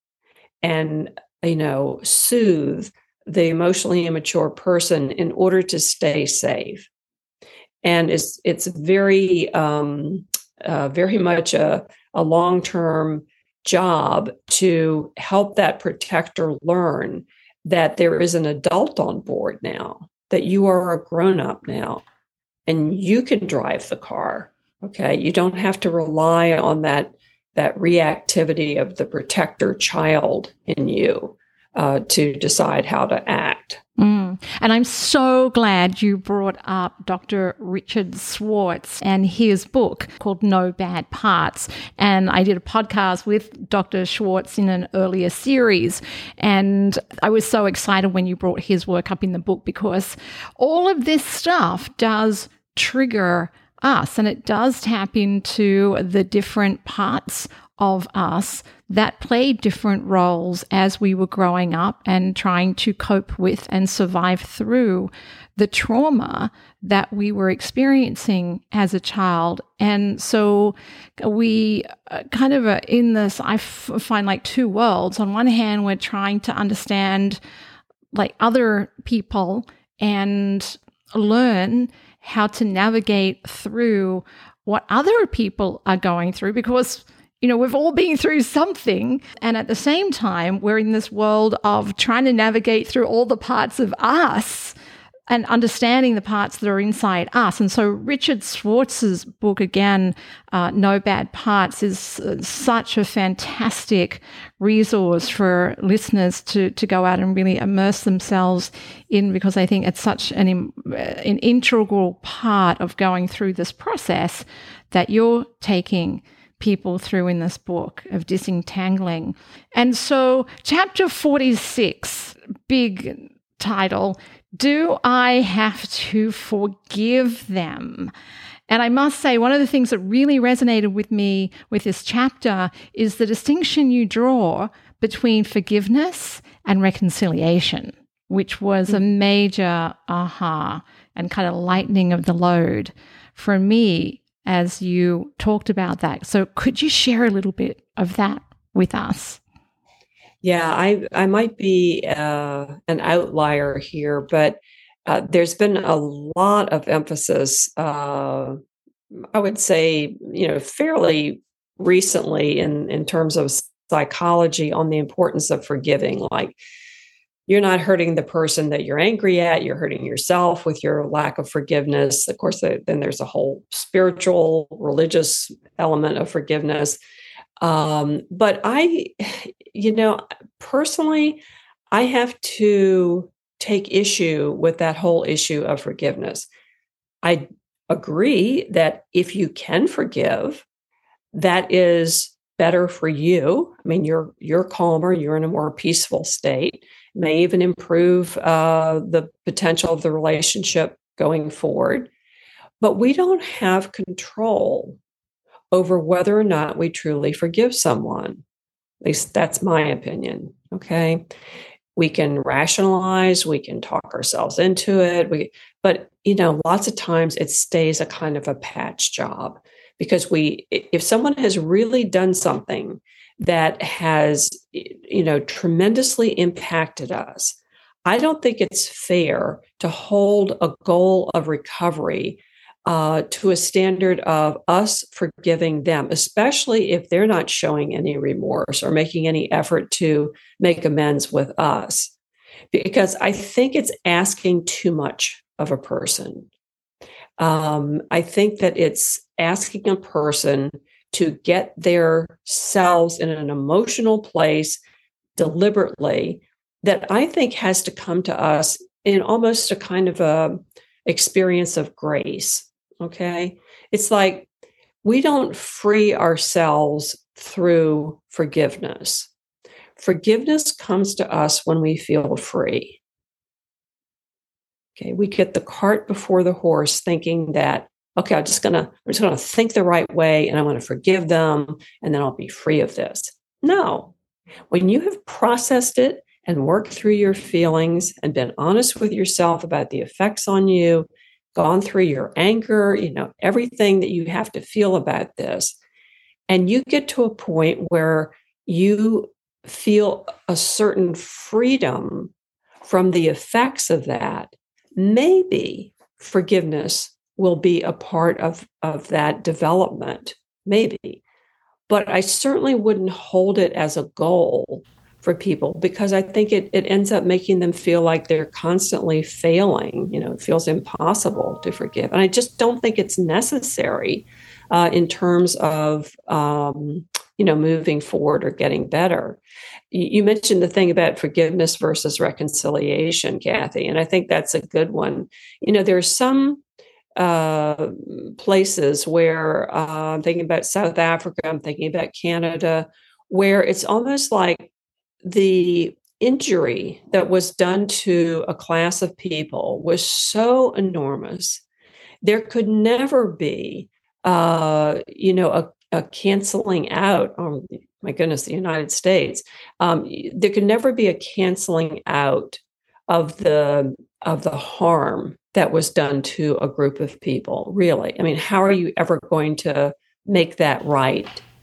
and, you know, soothe the emotionally immature person in order to stay safe. And it's it's very, um, uh, very much a, a long-term job to help that protector learn that there is an adult on board now, that you are a grown-up now, and you can drive the car. Okay, you don't have to rely on that that reactivity of the protector child in you uh, to decide how to act. Mm. And I'm so glad you brought up Doctor Richard Schwartz and his book called No Bad Parts. And I did a podcast with Doctor Schwartz in an earlier series. And I was so excited when you brought his work up in the book because all of this stuff does trigger us, and it does tap into the different parts of us that played different roles as we were growing up and trying to cope with and survive through the trauma that we were experiencing as a child. And so we uh, kind of are in this, I f- find like two worlds. On one hand, we're trying to understand like other people and learn how to navigate through what other people are going through because, you know, we've all been through something. And at the same time, we're in this world of trying to navigate through all the parts of us and understanding the parts that are inside us. And so Richard Schwartz's book, again, uh, No Bad Parts, is uh, such a fantastic resource for listeners to, to go out and really immerse themselves in, because I think it's such an, an integral part of going through this process that you're taking people through in this book of disentangling. And so chapter forty-six, big title, Do I Have to Forgive Them? And I must say, one of the things that really resonated with me with this chapter is the distinction you draw between forgiveness and reconciliation, which was a major aha and kind of lightening of the load for me as you talked about that. So could you share a little bit of that with us? Yeah, I, I might be uh, an outlier here, but uh, there's been a lot of emphasis, uh, I would say, you know, fairly recently in, in terms of psychology on the importance of forgiving. Like, you're not hurting the person that you're angry at, you're hurting yourself with your lack of forgiveness. Of course, then there's a whole spiritual, religious element of forgiveness. Um, but I, you know, personally, I have to take issue with that whole issue of forgiveness. I agree that if you can forgive, that is better for you. I mean, you're you're calmer, you're in a more peaceful state, may even improve uh, the potential of the relationship going forward. But we don't have control over whether or not we truly forgive someone. At least that's my opinion. Okay. We can rationalize, we can talk ourselves into it. We, but you know, lots of times it stays a kind of a patch job, because we, if someone has really done something that has, you know, tremendously impacted us, I don't think it's fair to hold a goal of recovery uh, to a standard of us forgiving them, especially if they're not showing any remorse or making any effort to make amends with us. Because I think it's asking too much of a person. Um, I think that it's asking a person to get themselves in an emotional place deliberately that I think has to come to us in almost a kind of a experience of grace. Okay. It's like we don't free ourselves through forgiveness. Forgiveness comes to us when we feel free. Okay. We get the cart before the horse, thinking that, okay, I'm just gonna, I'm just gonna think the right way and I'm gonna forgive them and then I'll be free of this. No. When you have processed it and worked through your feelings and been honest with yourself about the effects on you, gone through your anger, you know, everything that you have to feel about this, and you get to a point where you feel a certain freedom from the effects of that, maybe forgiveness will be a part of, of that development, maybe. But I certainly wouldn't hold it as a goal for people, because I think it, it ends up making them feel like they're constantly failing. You know, it feels impossible to forgive. And I just don't think it's necessary uh, in terms of, um, you know, moving forward or getting better. You, you mentioned the thing about forgiveness versus reconciliation, Kathy, and I think that's a good one. You know, there's some uh, places where uh, I'm thinking about South Africa, I'm thinking about Canada, where it's almost like the injury that was done to a class of people was so enormous. There could never be, uh, you know, a, a canceling out. Oh, my goodness, the United States. Um, there could never be a canceling out of the of the harm that was done to a group of people. Really, I mean, how are you ever going to make that right?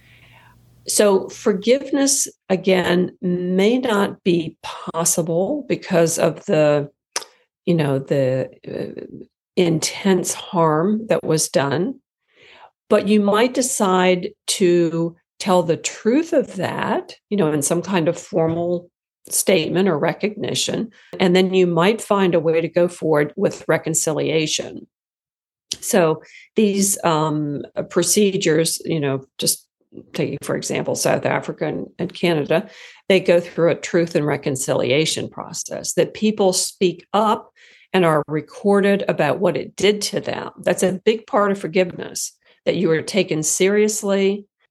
So forgiveness, again, may not be possible because of the, you know, the uh, intense harm that was done. But you might decide to tell the truth of that, you know, in some kind of formal statement or recognition. And then you might find a way to go forward with reconciliation. So these um, procedures, you know, just taking, for example, South Africa and, and Canada, they go through a truth and reconciliation process that people speak up and are recorded about what it did to them. That's a big part of forgiveness, that you are taken seriously,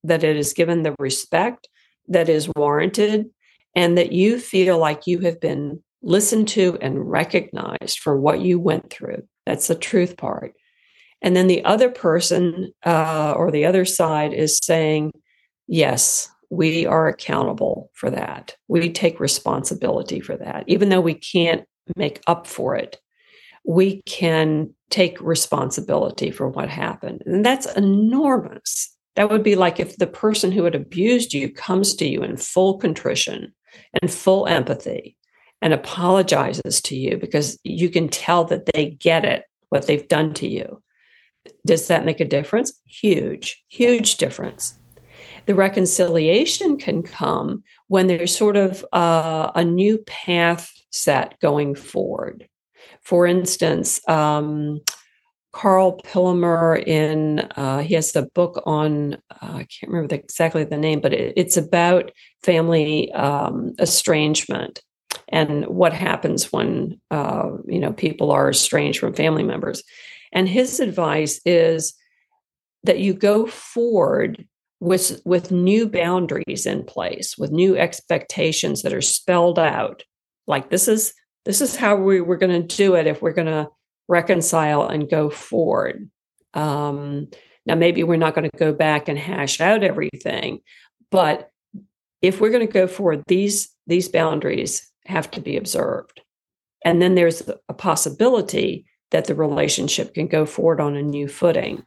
that it is given the respect that is warranted, and that you feel like you have been listened to and recognized for what you went through. That's the truth part. And then the other person uh, or the other side is saying, yes, we are accountable for that. We take responsibility for that. Even though we can't make up for it, we can take responsibility for what happened. And that's enormous. That would be like if the person who had abused you comes to you in full contrition and full empathy and apologizes to you because you can tell that they get it, what they've done to you. Does that make a difference? Huge, huge difference. The reconciliation can come when there's sort of uh, a new path set going forward. For instance, um, Carl Pillemer in, uh, he has a book on, uh, I can't remember the, exactly the name, but it, it's about family um, estrangement and what happens when, uh, you know, people are estranged from family members. And his advice is that you go forward with, with new boundaries in place, with new expectations that are spelled out. Like this is, this is how we, we're going to do it if we're going to reconcile and go forward. Um, now, maybe we're not going to go back and hash out everything, but if we're going to go forward, these, these boundaries have to be observed. And then there's a possibility that the relationship can go forward on a new footing.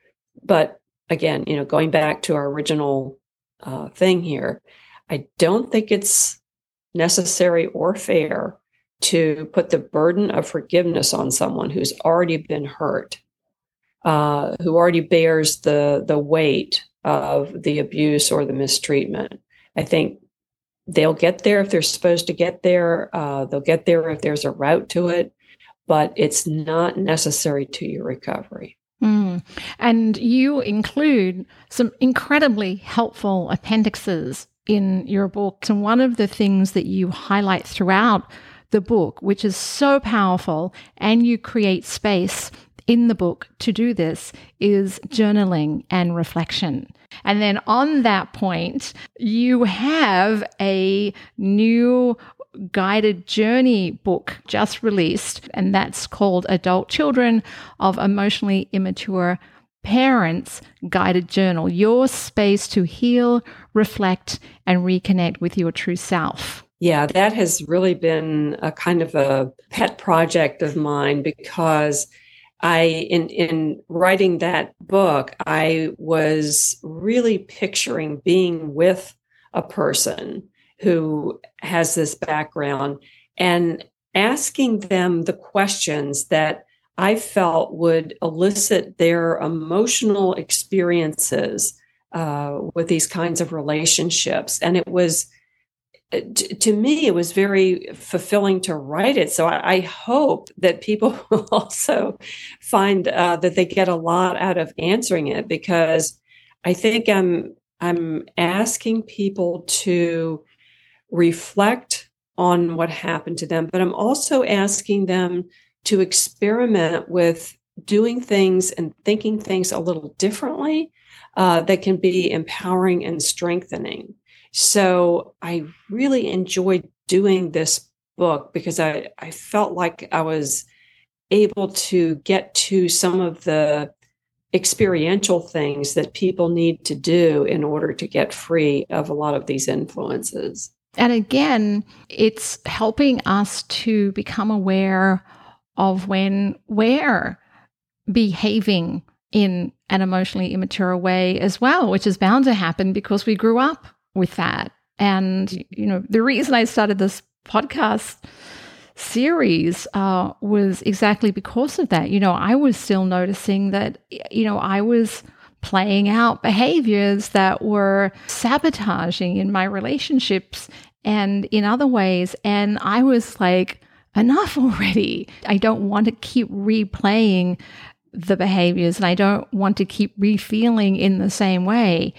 But again, you know, going back to our original uh, thing here, I don't think it's necessary or fair to put the burden of forgiveness on someone who's already been hurt, uh, who already bears the the weight of the abuse or the mistreatment. I think they'll get there if they're supposed to get there. Uh, they'll get there if there's a route to it, but it's not necessary to your recovery. Mm. And you include some incredibly helpful appendixes in your book. And one of the things that you highlight throughout the book, which is so powerful, and you create space in the book to do this, is journaling and reflection. And then on that point, you have a new guided journey book just released, and that's called Adult Children of Emotionally Immature Parents Guided Journal, your space to heal, reflect, and reconnect with your true self. Yeah, that has really been a kind of a pet project of mine because I, in, in writing that book, I was really picturing being with a person who has this background and asking them the questions that I felt would elicit their emotional experiences uh, with these kinds of relationships. And it was, to me, it was very fulfilling to write it. So I, I hope that people will also find uh, that they get a lot out of answering it, because I think I'm I'm asking people to reflect on what happened to them, but I'm also asking them to experiment with doing things and thinking things a little differently uh, that can be empowering and strengthening. So I really enjoyed doing this book because I, I felt like I was able to get to some of the experiential things that people need to do in order to get free of a lot of these influences. And again, it's helping us to become aware of when we're behaving in an emotionally immature way as well, which is bound to happen because we grew up with that. And, you know, the reason I started this podcast series uh, was exactly because of that. You know, I was still noticing that, you know, I was playing out behaviors that were sabotaging in my relationships and in other ways. And I was like, enough already. I don't want to keep replaying the behaviors and I don't want to keep re-feeling in the same way.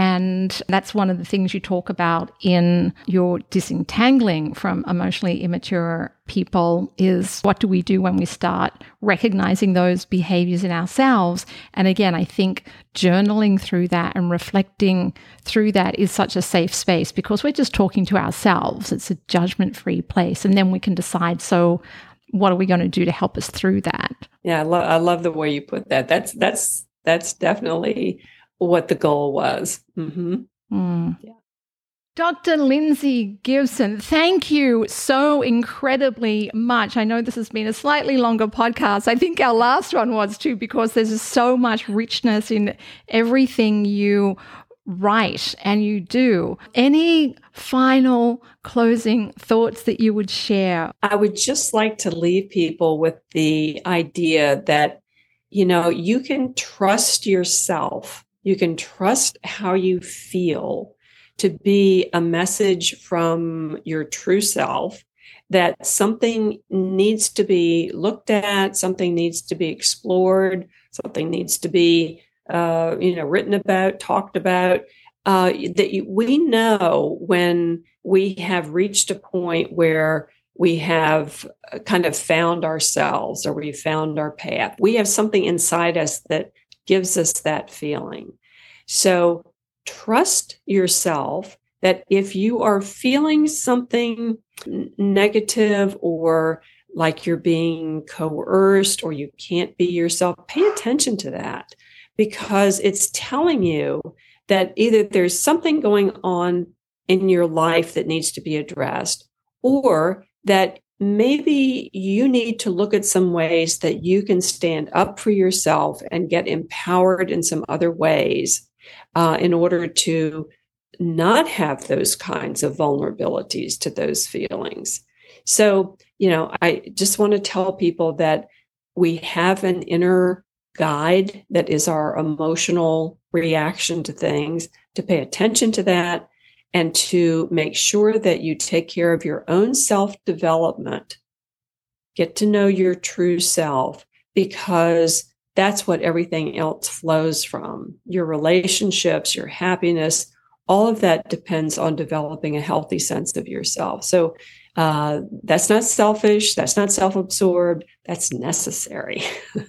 And that's one of the things you talk about in your disentangling from emotionally immature people is what do we do when we start recognizing those behaviors in ourselves? And again, I think journaling through that and reflecting through that is such a safe space because we're just talking to ourselves. It's a judgment-free place. And then we can decide, so what are we going to do to help us through that? Yeah, I, lo- I love the way you put that. That's that's that's definitely what the goal was. Mm-hmm. Mm. Yeah. Doctor Lindsay Gibson, thank you so incredibly much. I know this has been a slightly longer podcast. I think our last one was too, because there's just so much richness in everything you write and you do. Any final closing thoughts that you would share? I would just like to leave people with the idea that, you know, you can trust yourself. You can trust how you feel to be a message from your true self, that something needs to be looked at, something needs to be explored, something needs to be Uh, you know, written about, talked about, uh, that you, we know when we have reached a point where we have kind of found ourselves or we found our path. We have something inside us that gives us that feeling. So trust yourself that if you are feeling something negative or like you're being coerced or you can't be yourself, pay attention to that. Because it's telling you that either there's something going on in your life that needs to be addressed, or that maybe you need to look at some ways that you can stand up for yourself and get empowered in some other ways uh, in order to not have those kinds of vulnerabilities to those feelings. So, you know, I just want to tell people that we have an inner guide that is our emotional reaction to things, to pay attention to that and to make sure that you take care of your own self-development. Get to know your true self, because that's what everything else flows from. Your relationships, your happiness, all of that depends on developing a healthy sense of yourself. So uh, that's not selfish. That's not self-absorbed. That's necessary.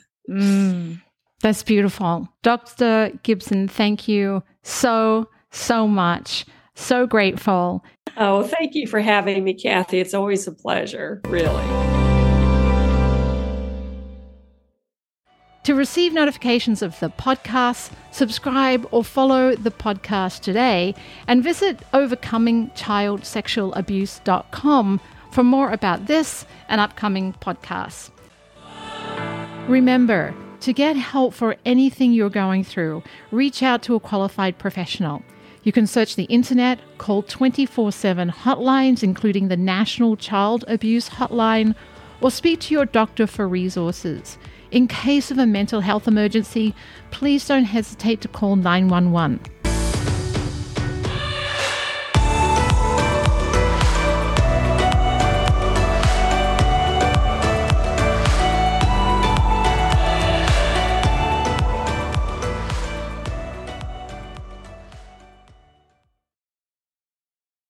Mm, that's beautiful. Doctor Gibson, thank you so, so much. So grateful. Oh, thank you for having me, Kathy. It's always a pleasure, really. To receive notifications of the podcast, subscribe or follow the podcast today and visit overcoming child sexual abuse dot com for more about this and upcoming podcasts. Remember, to get help for anything you're going through, reach out to a qualified professional. You can search the internet, call twenty-four seven hotlines, including the National Child Abuse Hotline, or speak to your doctor for resources. In case of a mental health emergency, please don't hesitate to call nine one one.